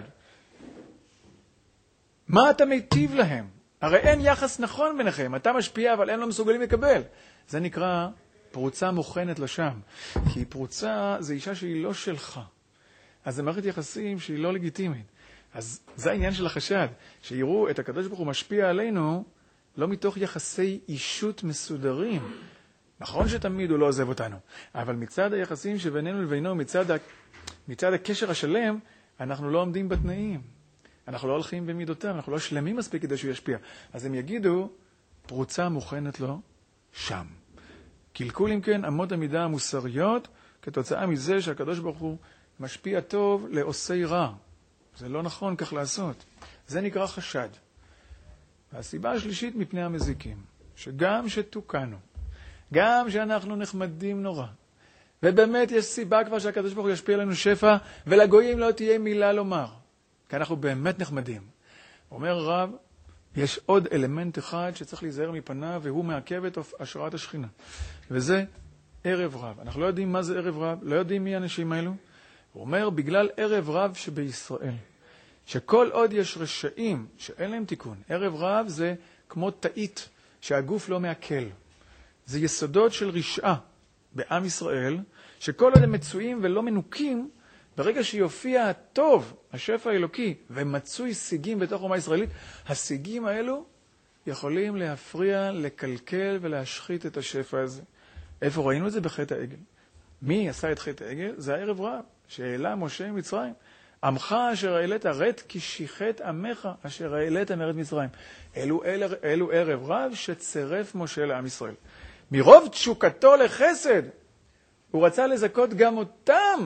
מה אתה מיטיב להם? הרי אין יחס נכון ביניכם. אתה משפיע, אבל הם לא מסוגלים לקבל. זה נקרא פרוצה מוכנת לשם. כי פרוצה זה אישה שהיא לא שלך. אז זה מערכת יחסים שהיא לא לגיטימית. אז זה העניין של החשד. שיראו את הקדוש ברוך הוא משפיע עלינו, לא מתוך יחסי אישות מסודרים. נכון שתמיד הוא לא עוזב אותנו. אבל מצד היחסים שבינינו לבינו, מצד, ה... מצד הקשר השלם, אנחנו לא עומדים בתנאים. אנחנו לא הולכים במידותיו, אנחנו לא שלמים מספיק כדי שהוא ישפיע. אז הם יגידו, פרוצה מוכנת לו שם. קלקול אם כן אמות המידה המוסריות, כתוצאה מזה שהקדוש ברוך הוא משפיע טוב לעושי רע. זה לא נכון כך לעשות. זה נקרא חשד. והסיבה השלישית מפני המזיקים, שגם שתוקנו, גם שאנחנו נחמדים נורא, ובאמת יש סיבה כבר שהקדוש ברוך הוא ישפיע לנו שפע, ולגויים לא תהיה מילה לומר, כי אנחנו באמת נחמדים. אומר רב, יש עוד אלמנט אחד שצריך להיזהר מפניו, והוא מעכב את השראת השכינה. וזה ערב רב. אנחנו לא יודעים מה זה ערב רב, לא יודעים מי האנשים האלו. הוא אומר, בגלל ערב רב שבישראל, שכל עוד יש רשעים שאין להם תיקון, ערב רב זה כמו תאית שהגוף לא מעכל. זה יסודות של רשעה בעם ישראל, שכל עוד הם מצויים ולא מנוקים, ברגע שיופיע הטוב, השפע האלוקי, ומצוי סיגים בתוך אומה ישראלית, הסיגים האלו יכולים להפריע, לקלקל ולהשחית את השפע הזה. איפה ראינו את זה? בחטא העגל. מי עשה את חטא העגל? זה הערב רב, שהעלה משה ממצרים. עמך אשר העלית רט כי שיחת עמך אשר העלית מארץ מצרים. אלו, אלו, אלו ערב רב שצירף משה לעם ישראל. מרוב תשוקתו לחסד, הוא רצה לזכות גם אותם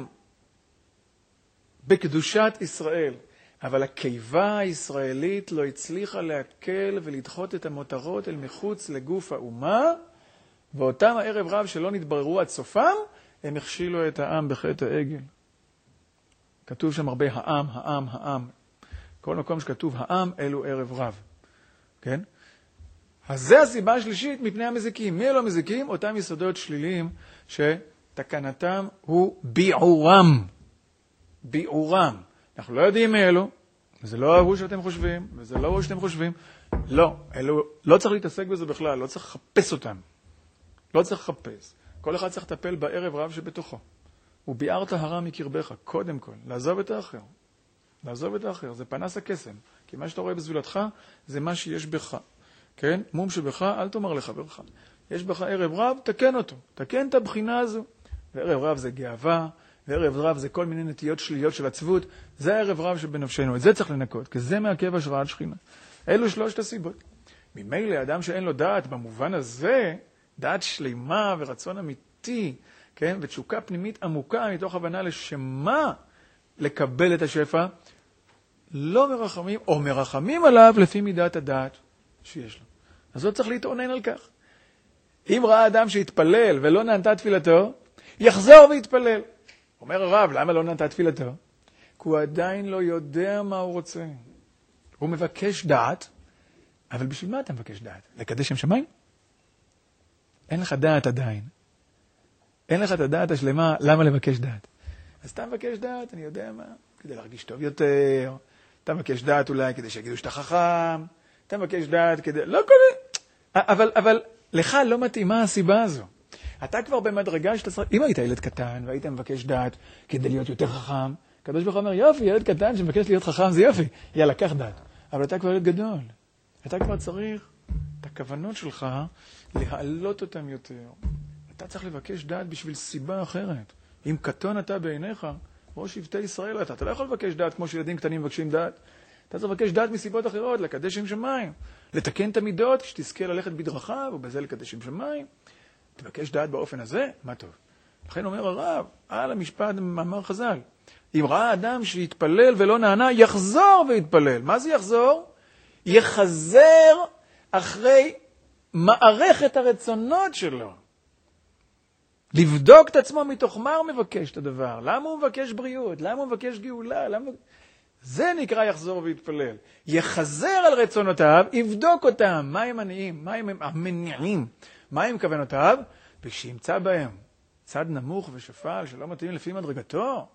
בקדושת ישראל. אבל הקיבה הישראלית לא הצליחה להקל ולדחות את המותרות אל מחוץ לגוף האומה, ואותם הערב רב שלא נתבררו עד סופם, הם הכשילו את העם בחטא העגל. כתוב שם הרבה העם, העם, העם. כל מקום שכתוב העם, אלו ערב רב. כן? אז זה הסיבה השלישית מפני המזיקים. מי אלו המזיקים? אותם יסודות שליליים שתקנתם הוא ביעורם. ביעורם. אנחנו לא יודעים מי אלו, וזה לא הוא שאתם חושבים, וזה לא הוא שאתם חושבים. לא, אלו, לא צריך להתעסק בזה בכלל, לא צריך לחפש אותם. לא צריך לחפש. כל אחד צריך לטפל בערב רב שבתוכו. וביערת הרע מקרבך, קודם כל, לעזוב את האחר. לעזוב את האחר, זה פנס הקסם. כי מה שאתה רואה בסבילתך, זה מה שיש בך. כן? מום שבך, אל תאמר לחברך. יש בך ערב רב, תקן אותו. תקן את הבחינה הזו. וערב רב זה גאווה, וערב רב זה כל מיני נטיות שליליות של עצבות. זה הערב רב שבנפשנו. את זה צריך לנקות, כי זה מעכב השראת שכינה. אלו שלושת הסיבות. ממילא אדם שאין לו דעת, במובן הזה, דעת שלימה ורצון אמיתי, כן? ותשוקה פנימית עמוקה מתוך הבנה לשמה לקבל את השפע, לא מרחמים, או מרחמים עליו לפי מידת הדעת שיש לו. אז לא צריך להתעונן על כך. אם ראה אדם שהתפלל ולא נענתה תפילתו, יחזור ויתפלל. אומר הרב, למה לא נענתה תפילתו? כי הוא עדיין לא יודע מה הוא רוצה. הוא מבקש דעת, אבל בשביל מה אתה מבקש דעת? לקדש שם שמיים? אין לך דעת עדיין. אין לך את הדעת השלמה, למה לבקש דעת? אז אתה מבקש דעת, אני יודע מה, כדי להרגיש טוב יותר. אתה מבקש דעת אולי כדי שיגידו שאתה חכם. אתה מבקש דעת כדי... לא כל... אבל, אבל לך לא מתאימה הסיבה הזו. אתה כבר במדרגה שאתה צריך... אם היית ילד קטן והיית מבקש דעת כדי להיות יותר חכם, הקדוש ברוך הוא אומר, יופי, ילד קטן שמבקש להיות חכם זה יופי. יאללה, קח דעת. אבל אתה כבר ילד גדול. אתה כבר צריך את הכוונות שלך להעלות אותם יותר. אתה צריך לבקש דעת בשביל סיבה אחרת. אם קטון אתה בעיניך, ראש שבטי ישראל אתה, אתה לא יכול לבקש דעת כמו שילדים קטנים מבקשים דעת. אתה צריך לבקש דעת מסיבות אחרות, לקדש שם שמיים, לתקן את המידות, כשתזכה ללכת בדרכיו, ובזה לקדש שם שמיים. תבקש דעת באופן הזה, מה טוב. לכן אומר הרב, על המשפט מאמר חז"ל, אם ראה אדם שיתפלל ולא נענה, יחזור ויתפלל. מה זה יחזור? יחזר אחרי מערכת הרצונות שלו. לבדוק את עצמו מתוך מה הוא מבקש את הדבר. למה הוא מבקש בריאות? למה הוא מבקש גאולה? למה... זה נקרא יחזור ויתפלל. יחזר על רצונותיו, יבדוק אותם. מה הם מניעים? מה הם המניעים? מה הם כוונותיו? ושימצא בהם צד נמוך ושפל שלא מתאים לפי מדרגתו.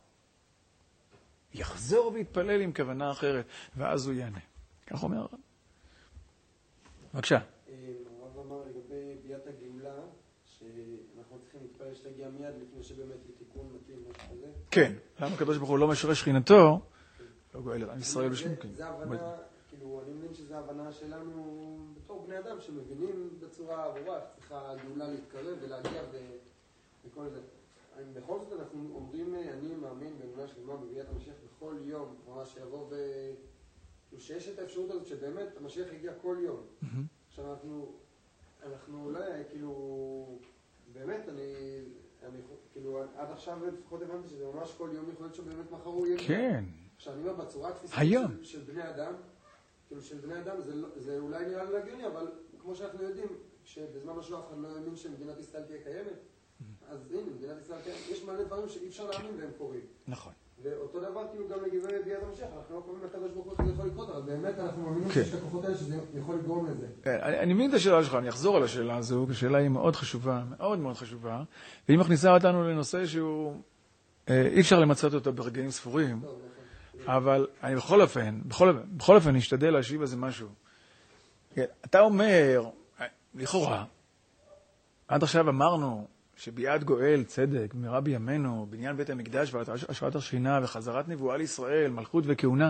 יחזור ויתפלל עם כוונה אחרת, ואז הוא יענה. כך אומר הרב. בבקשה. הרב אמר לגבי ביאת הגאולה, שאנחנו צריכים להתפלל שתגיע מיד לפני שבאמת לתיקון מתאים משהו כזה. כן. למה הקדוש ברוך הוא לא משרה שכינתו? לא גואל עם ישראל בשום כן. זה הבנה, כאילו, אני מבין שזו הבנה שלנו בתור בני אדם שמבינים בצורה ברורה, צריכה הגאולה להתקרב ולהגיע וכל זה. בכל זאת אנחנו אומרים, אני מאמין באמונה שלמה בביאת המשיח בכל יום, ממש שיבוא ו... שיש את האפשרות הזאת שבאמת המשיח הגיע כל יום. עכשיו אנחנו, אנחנו אולי, כאילו, באמת, אני, אני, כאילו, עד עכשיו לפחות הבנתי שזה ממש כל יום יכול להיות שבאמת מחר הוא יהיה. כן. עכשיו אני אומר, בצורה התפיסה של, של בני אדם, כאילו של בני אדם, זה, זה אולי נראה לי להגיוני, אבל כמו שאנחנו יודעים, שבזמן משהו אף אחד לא האמין שמדינת ישראל תהיה קיימת, אז הנה, מדינת ישראל קיימת, יש מלא דברים שאי אפשר להאמין והם קורים. נכון. ואותו דבר כאילו גם לגבי ביאת המשיח, אנחנו לא קוראים לקדוש ברוך הוא שזה יכול לקרות, אבל באמת אנחנו מאמינים שיש את הכוחות האלה שזה יכול לגרום לזה. אני מבין את השאלה שלך, אני אחזור על השאלה הזו, כי השאלה היא מאוד חשובה, מאוד מאוד חשובה, והיא מכניסה אותנו לנושא שהוא, אי אפשר למצות אותו ברגעים ספורים, אבל אני בכל אופן, בכל אופן נשתדל להשיב על זה משהו. אתה אומר, לכאורה, עד עכשיו אמרנו, שביאת גואל, צדק, במהרה בימינו, בניין בית המקדש והשבת השכינה וחזרת נבואה לישראל, מלכות וכהונה.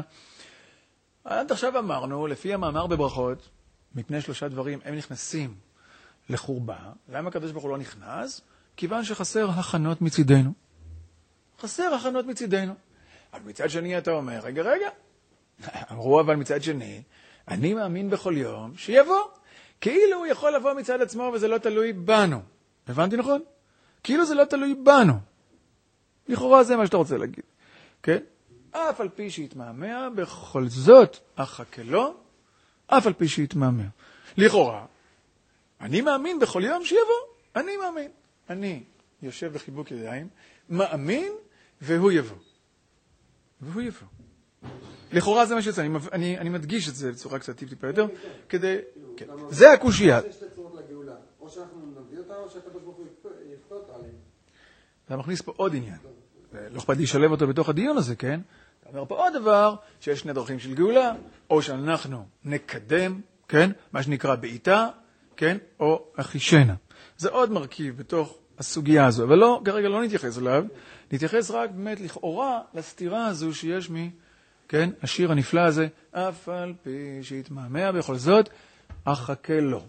עד עכשיו אמרנו, לפי המאמר בברכות, מפני שלושה דברים, הם נכנסים לחורבה. למה הקדוש ברוך הוא לא נכנס? כיוון שחסר הכנות מצידנו. חסר הכנות מצידנו. אבל מצד שני אתה אומר, רגע, רגע. אמרו אבל מצד שני, אני מאמין בכל יום שיבוא. כאילו הוא יכול לבוא מצד עצמו וזה לא תלוי בנו. הבנתי נכון? כאילו זה לא תלוי בנו. לכאורה זה מה שאתה רוצה להגיד. כן? אף על פי שהתמהמה, בכל זאת אחכה לו, אף על פי שהתמהמה. לכאורה, אני מאמין בכל יום שיבוא. אני מאמין. אני יושב בחיבוק ידיים, מאמין, והוא יבוא. והוא יבוא. לכאורה זה מה שיצא. אני, אני, אני מדגיש את זה בצורה קצת טיפה יותר, כדי... כן. זה הקושייה. או שאנחנו נביא אותה, או שהקדוש ברוך הוא יפתור אותה עליהם. אתה מכניס פה עוד עניין. לא אכפת לי לשלב אותו בתוך הדיון הזה, כן? אתה אומר פה עוד דבר, שיש שני דרכים של גאולה, או שאנחנו נקדם, כן? מה שנקרא בעיטה, כן? או אחישנה. זה עוד מרכיב בתוך הסוגיה הזו, אבל לא, כרגע לא נתייחס אליו, נתייחס רק באמת לכאורה לסתירה הזו שיש מי, כן? השיר הנפלא הזה, אף על פי שהתמהמה בכל זאת, אחכה לו.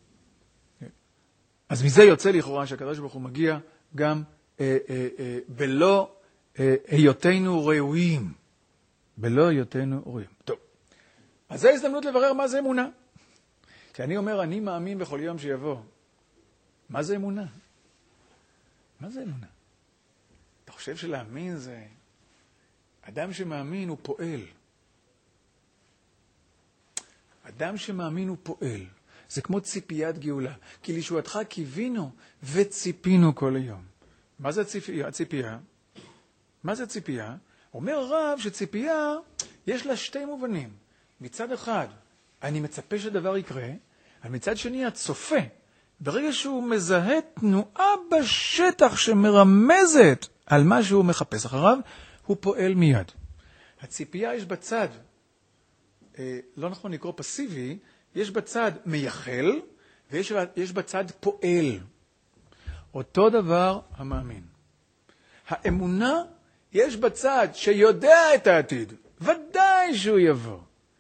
אז מזה יוצא לכאורה שהקדוש ברוך הוא מגיע גם אה, אה, אה, בלא אה, היותנו ראויים. בלא היותנו ראויים. טוב, אז זו הזדמנות לברר מה זה אמונה. כשאני אומר, אני מאמין בכל יום שיבוא. מה זה אמונה? מה זה אמונה? אתה חושב שלהאמין זה... אדם שמאמין הוא פועל. אדם שמאמין הוא פועל. זה כמו ציפיית גאולה. כי לישועתך קיווינו וציפינו כל היום. מה זה הציפייה? הציפייה? מה זה ציפייה? אומר הרב שציפייה יש לה שתי מובנים. מצד אחד, אני מצפה שדבר יקרה, אבל מצד שני הצופה, ברגע שהוא מזהה תנועה בשטח שמרמזת על מה שהוא מחפש אחריו, הוא פועל מיד. הציפייה יש בצד, אה, לא נכון לקרוא פסיבי, יש בצד מייחל, ויש יש בצד פועל. אותו דבר המאמין. האמונה יש בצד שיודע את העתיד. ודאי שהוא יבוא.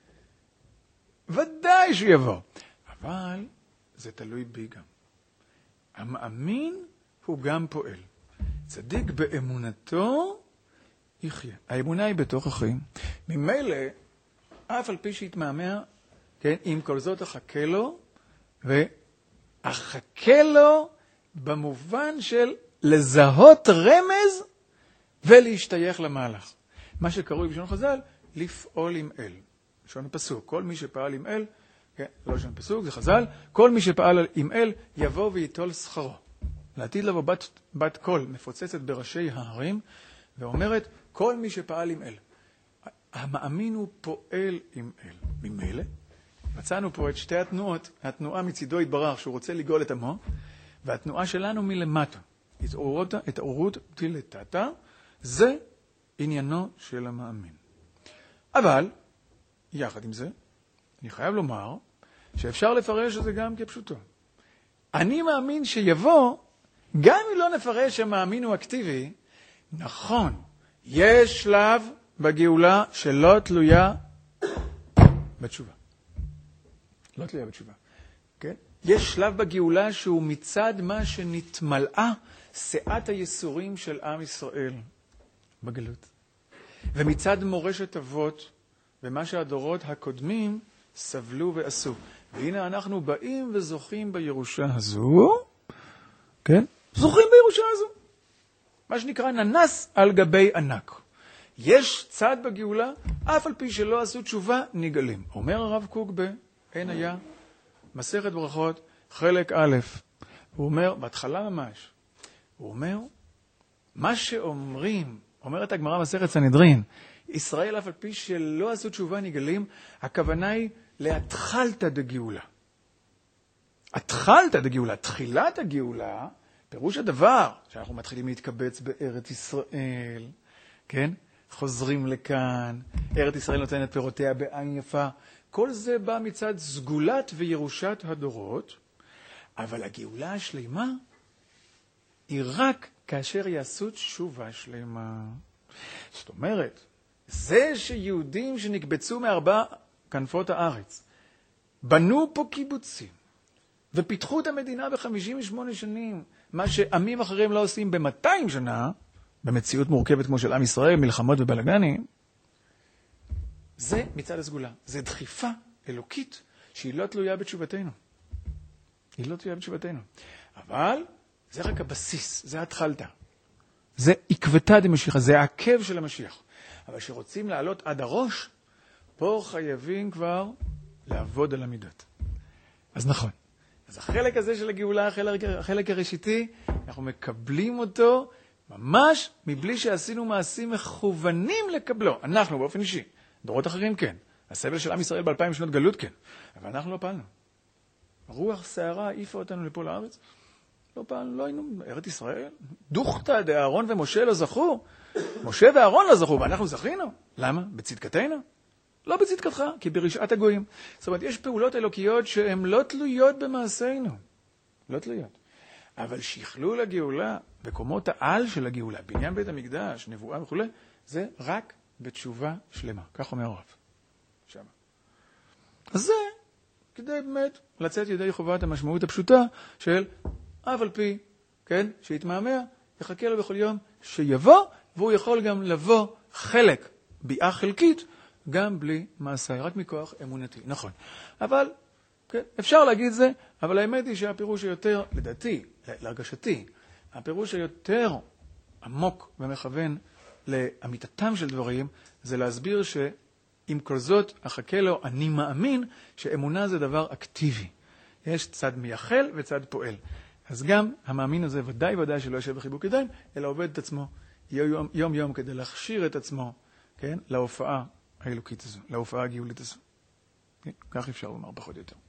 ודאי שהוא יבוא. אבל זה תלוי בי גם. המאמין הוא גם פועל. צדיק באמונתו יחיה. האמונה היא בתוך החיים. ממילא, אף על פי שהתמהמה, כן, עם כל זאת אחכה לו, ואחכה לו במובן של לזהות רמז ולהשתייך למהלך. מה שקרוי בשון חז"ל, לפעול עם אל. בשון הפסוק, כל מי שפעל עם אל, כן, לא בשון הפסוק, זה חז"ל, כל מי שפעל עם אל יבוא ויטול שכרו. לעתיד לבוא בת, בת קול מפוצצת בראשי ההרים, ואומרת, כל מי שפעל עם אל. המאמין הוא פועל עם אל. ממילא, מצאנו פה את שתי התנועות, התנועה מצידו התברך שהוא רוצה לגאול את עמו, והתנועה שלנו מלמטה, התעוררות, התעוררות תלתתה, זה עניינו של המאמין. אבל, יחד עם זה, אני חייב לומר שאפשר לפרש את זה גם כפשוטו. אני מאמין שיבוא, גם אם לא נפרש שהמאמין הוא אקטיבי, נכון, יש שלב בגאולה שלא תלויה בתשובה. לא תלויה בתשובה. כן? יש שלב בגאולה שהוא מצד מה שנתמלאה שאת הייסורים של עם ישראל בגלות. ומצד מורשת אבות ומה שהדורות הקודמים סבלו ועשו. והנה אנחנו באים וזוכים בירושה הזו, כן? זוכים בירושה הזו. מה שנקרא ננס על גבי ענק. יש צד בגאולה, אף על פי שלא עשו תשובה, נגאלים. אומר הרב קוק בעין היה, מסכת ברכות, חלק א', הוא אומר, בהתחלה ממש, הוא אומר, מה שאומרים, אומרת הגמרא מסכת סנהדרין, ישראל אף על פי שלא עשו תשובה, נגאלים, הכוונה היא להתחלתא דגאולה. התחלתא דגאולה, תחילת הגאולה, פירוש הדבר שאנחנו מתחילים להתקבץ בארץ ישראל, כן? חוזרים לכאן, ארץ ישראל נותנת פירותיה בעין יפה. כל זה בא מצד סגולת וירושת הדורות, אבל הגאולה השלימה היא רק כאשר יעשו תשובה שלמה. זאת אומרת, זה שיהודים שנקבצו מארבע כנפות הארץ, בנו פה קיבוצים, ופיתחו את המדינה ב-חמישים ושמונה שנים, מה שעמים אחרים לא עושים ב-מאתיים שנה, במציאות מורכבת כמו של עם ישראל, מלחמות ובלגנים, זה מצד הסגולה. זה דחיפה אלוקית שהיא לא תלויה בתשובתנו. היא לא תלויה בתשובתנו. אבל זה רק הבסיס, זה התחלת. זה עקבתא דמשיחא, זה העקב של המשיח. אבל כשרוצים לעלות עד הראש, פה חייבים כבר לעבוד על המידות. אז נכון. אז החלק הזה של הגאולה, החלק, החלק הראשיתי, אנחנו מקבלים אותו ממש מבלי שעשינו מעשים מכוונים לקבלו. אנחנו באופן אישי. דורות אחרים כן. הסבל של עם ישראל באלפיים שנות גלות כן. אבל אנחנו לא פעלנו. רוח שערה העיפה אותנו לפה לארץ. לא פעלנו, לא היינו ארץ ישראל. דוכתא דאהרון ומשה לא זכו. משה ואהרון לא זכו, ואנחנו זכינו. למה? בצדקתנו. לא בצדקתך, כי ברשעת הגויים. זאת אומרת, יש פעולות אלוקיות שהן לא תלויות במעשינו. לא תלויות. אבל שכלול הגאולה, בקומות העל של הגאולה, בניין בית המקדש, נבואה וכו', זה רק בתשובה שלמה. כך אומר הרב. שם. אז זה, כדי באמת לצאת ידי חובת המשמעות הפשוטה של אף על פי, כן, שיתמהמה, יחכה לו בכל יום שיבוא, והוא יכול גם לבוא חלק, ביאה חלקית, גם בלי מעשה, רק מכוח אמונתי. נכון. אבל, כן, אפשר להגיד זה, אבל האמת היא שהפירוש היותר, לדעתי, להרגשתי, הפירוש היותר עמוק ומכוון לאמיתתם של דברים, זה להסביר שעם כל זאת, אחכה לו, אני מאמין שאמונה זה דבר אקטיבי. יש צד מייחל וצד פועל. אז גם המאמין הזה ודאי ודאי שלא יושב בחיבוק ידיים, אלא עובד את עצמו יום יום, יום כדי להכשיר את עצמו, כן, להופעה האלוקית הזו, להופעה הגאולית הזו. כן? כך אפשר לומר פחות או יותר.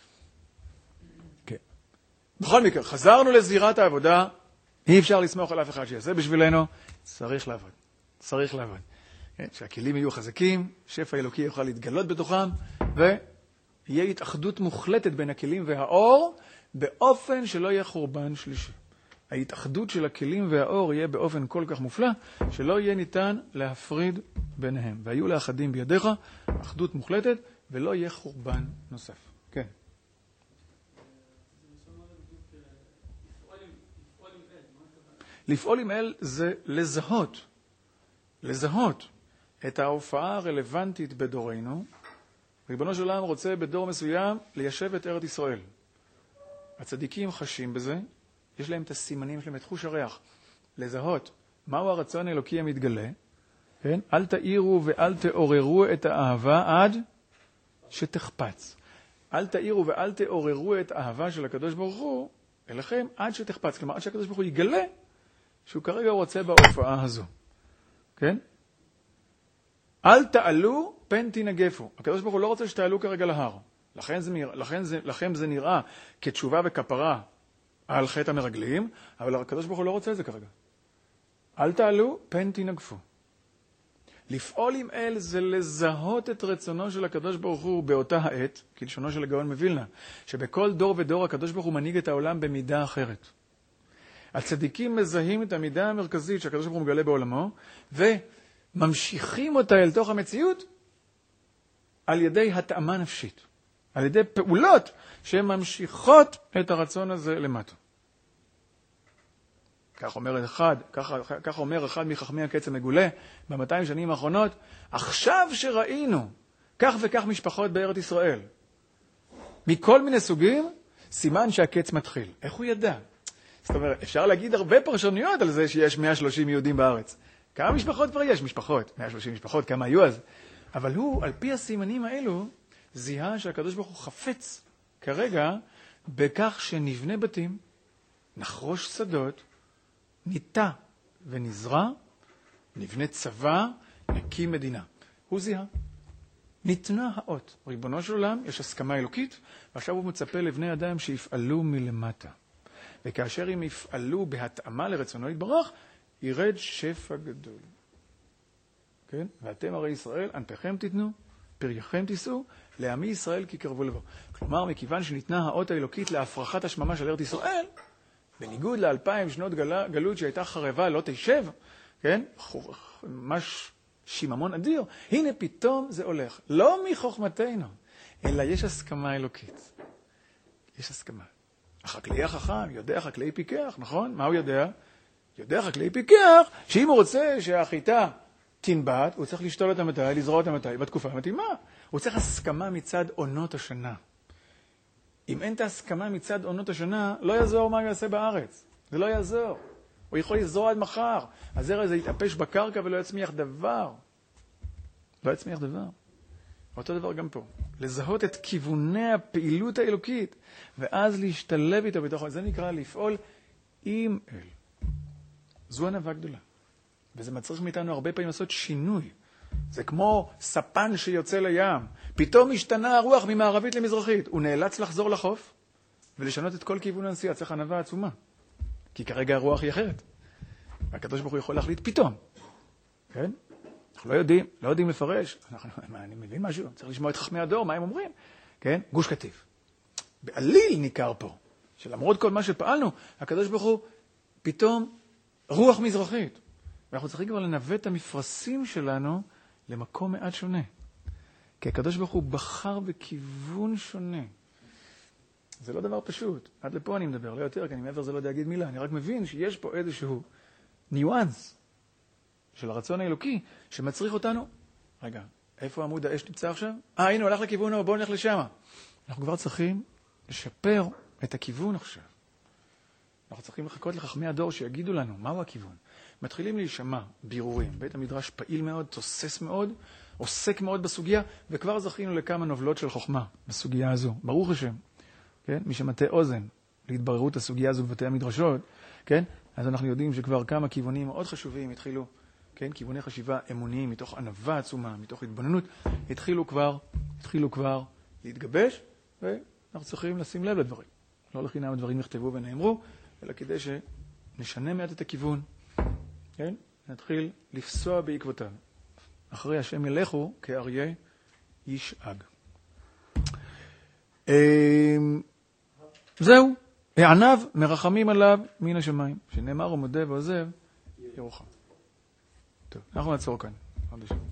כן. בכל מקרה, חזרנו לזירת העבודה, אי אפשר לסמוך על אף אחד שיעשה בשבילנו, צריך לעבוד. צריך לעבוד. כן? שהכלים יהיו חזקים, שפע האלוקי יוכל להתגלות בתוכם, ויהיה התאחדות מוחלטת בין הכלים והאור, באופן שלא יהיה חורבן שלישי. ההתאחדות של הכלים והאור יהיה באופן כל כך מופלא, שלא יהיה ניתן להפריד ביניהם. והיו לאחדים בידיך, אחדות מוחלטת, ולא יהיה חורבן נוסף. כן. לפעול עם אל זה לזהות, לזהות את ההופעה הרלוונטית בדורנו. ריבונו של עולם רוצה בדור מסוים ליישב את ארץ ישראל. הצדיקים חשים בזה, יש להם את הסימנים שלהם, את חוש הריח, לזהות מהו הרצון האלוקי המתגלה, כן? אל תאירו ואל תעוררו את האהבה עד שתחפץ. אל תאירו ואל תעוררו את האהבה של הקדוש ברוך הוא אליכם עד שתחפץ. כלומר, עד שהקדוש ברוך הוא יגלה שהוא כרגע רוצה בהופעה הזו. כן? אל תעלו פן תנגפו. הקדוש ברוך הוא לא רוצה שתעלו כרגע להר. לכן זה, לכן זה, לכן זה נראה כתשובה וכפרה על חטא המרגלים, אבל הקדוש ברוך הוא לא רוצה את זה כרגע. אל תעלו, פן תנגפו. לפעול עם אל זה לזהות את רצונו של הקדוש ברוך הוא באותה העת, כלשונו של הגאון מווילנה, שבכל דור ודור הקדוש ברוך הוא מנהיג את העולם במידה אחרת. הצדיקים מזהים את המידה המרכזית שהקדוש ברוך הוא מגלה בעולמו, וממשיכים אותה אל תוך המציאות על ידי התאמה נפשית. על ידי פעולות שממשיכות את הרצון הזה למטה. כך אומר אחד, כך, כך אומר אחד מחכמי הקץ המגולה ב-מאתיים שנים האחרונות, עכשיו שראינו כך וכך משפחות בארץ ישראל, מכל מיני סוגים, סימן שהקץ מתחיל. איך הוא ידע? זאת אומרת, אפשר להגיד הרבה פרשנויות על זה שיש מאה ושלושים יהודים בארץ. כמה משפחות כבר יש? משפחות. מאה ושלושים משפחות, כמה היו אז? אבל הוא, על פי הסימנים האלו, זיהה שהקדוש ברוך הוא חפץ כרגע בכך שנבנה בתים, נחרוש שדות, ניטע ונזרע, נבנה צבא, נקים מדינה. הוא זיהה. ניתנה האות. ריבונו של עולם, יש הסכמה אלוקית, ועכשיו הוא מצפה לבני אדם שיפעלו מלמטה. וכאשר הם יפעלו בהתאמה לרצונו יתברך, ירד שפע גדול. כן? ואתם הרי ישראל, ענפיכם תיתנו, פרייכם תישאו, לעמי ישראל כי קרבו לבוא. כלומר, מכיוון שניתנה האות האלוקית להפרחת השממה של ארץ ישראל, בניגוד לאלפיים שנות גל... גלות שהייתה חרבה לא תשב, כן? ממש שיממון אדיר, הנה פתאום זה הולך. לא מחוכמתנו, אלא יש הסכמה אלוקית. יש הסכמה. החקלאי החכם יודע חקלאי פיקח, נכון? מה הוא יודע? יודע חקלאי פיקח, שאם הוא רוצה שהחיטה תנבט, הוא צריך לשתול אותה מתי, לזרוע אותה מתי, בתקופה המתאימה. הוא צריך הסכמה מצד עונות השנה. אם אין את ההסכמה מצד עונות השנה, לא יעזור מה הוא יעשה בארץ. זה לא יעזור. הוא יכול לזרוע עד מחר. הזרע הזה יתאפש בקרקע ולא יצמיח דבר. לא יצמיח דבר. אותו דבר גם פה. לזהות את כיווני הפעילות האלוקית, ואז להשתלב איתו בתוך... זה נקרא לפעול עם אל. זו ענווה גדולה. וזה מצריך מאיתנו הרבה פעמים לעשות שינוי. זה כמו ספן שיוצא לים. פתאום השתנה הרוח ממערבית למזרחית. הוא נאלץ לחזור לחוף ולשנות את כל כיוון הנסיעה. צריך ענווה עצומה. כי כרגע הרוח היא אחרת. והקדוש ברוך הוא יכול להחליט פתאום. כן? אנחנו לא יודעים, לא יודעים לפרש. אנחנו, מה, אני מבין משהו? צריך לשמוע את חכמי הדור, מה הם אומרים? כן? גוש קטיף. בעליל ניכר פה, שלמרות כל מה שפעלנו, הקדוש ברוך הוא פתאום רוח מזרחית. ואנחנו צריכים כבר לנווט את המפרשים שלנו למקום מעט שונה. כי הקדוש ברוך הוא בחר בכיוון שונה. זה לא דבר פשוט. עד לפה אני מדבר, לא יותר, כי אני מעבר זה לא יודע להגיד מילה. אני רק מבין שיש פה איזשהו ניואנס של הרצון האלוקי שמצריך אותנו. רגע, איפה עמוד האש נמצא עכשיו? אה, הנה, הוא הלך לכיוון, בואו נלך לשם. אנחנו כבר צריכים לשפר את הכיוון עכשיו. אנחנו צריכים לחכות לחכמי הדור שיגידו לנו מהו הכיוון. מתחילים להישמע בירורים. בית המדרש פעיל מאוד, תוסס מאוד, עוסק מאוד בסוגיה, וכבר זכינו לכמה נובלות של חוכמה בסוגיה הזו. ברוך השם. כן? מי שמטה אוזן להתבררות הסוגיה הזו בבתי המדרשות, כן? אז אנחנו יודעים שכבר כמה כיוונים מאוד חשובים התחילו, כן? כיווני חשיבה אמוניים, מתוך ענווה עצומה, מתוך התבוננות, התחילו כבר, התחילו כבר להתגבש, ואנחנו צריכים לשים לב לדברים. לא לחינם הדברים נכתבו ונאמרו, אלא כדי שנשנה מעט את הכיוון, כן? נתחיל לפסוע בעקבותיו. אחרי השם ילכו כאריה ישאג. זהו, הענב מרחמים עליו מן השמיים, שנאמר ומודה ועוזב ירוחם. טוב, אנחנו נעצור כאן.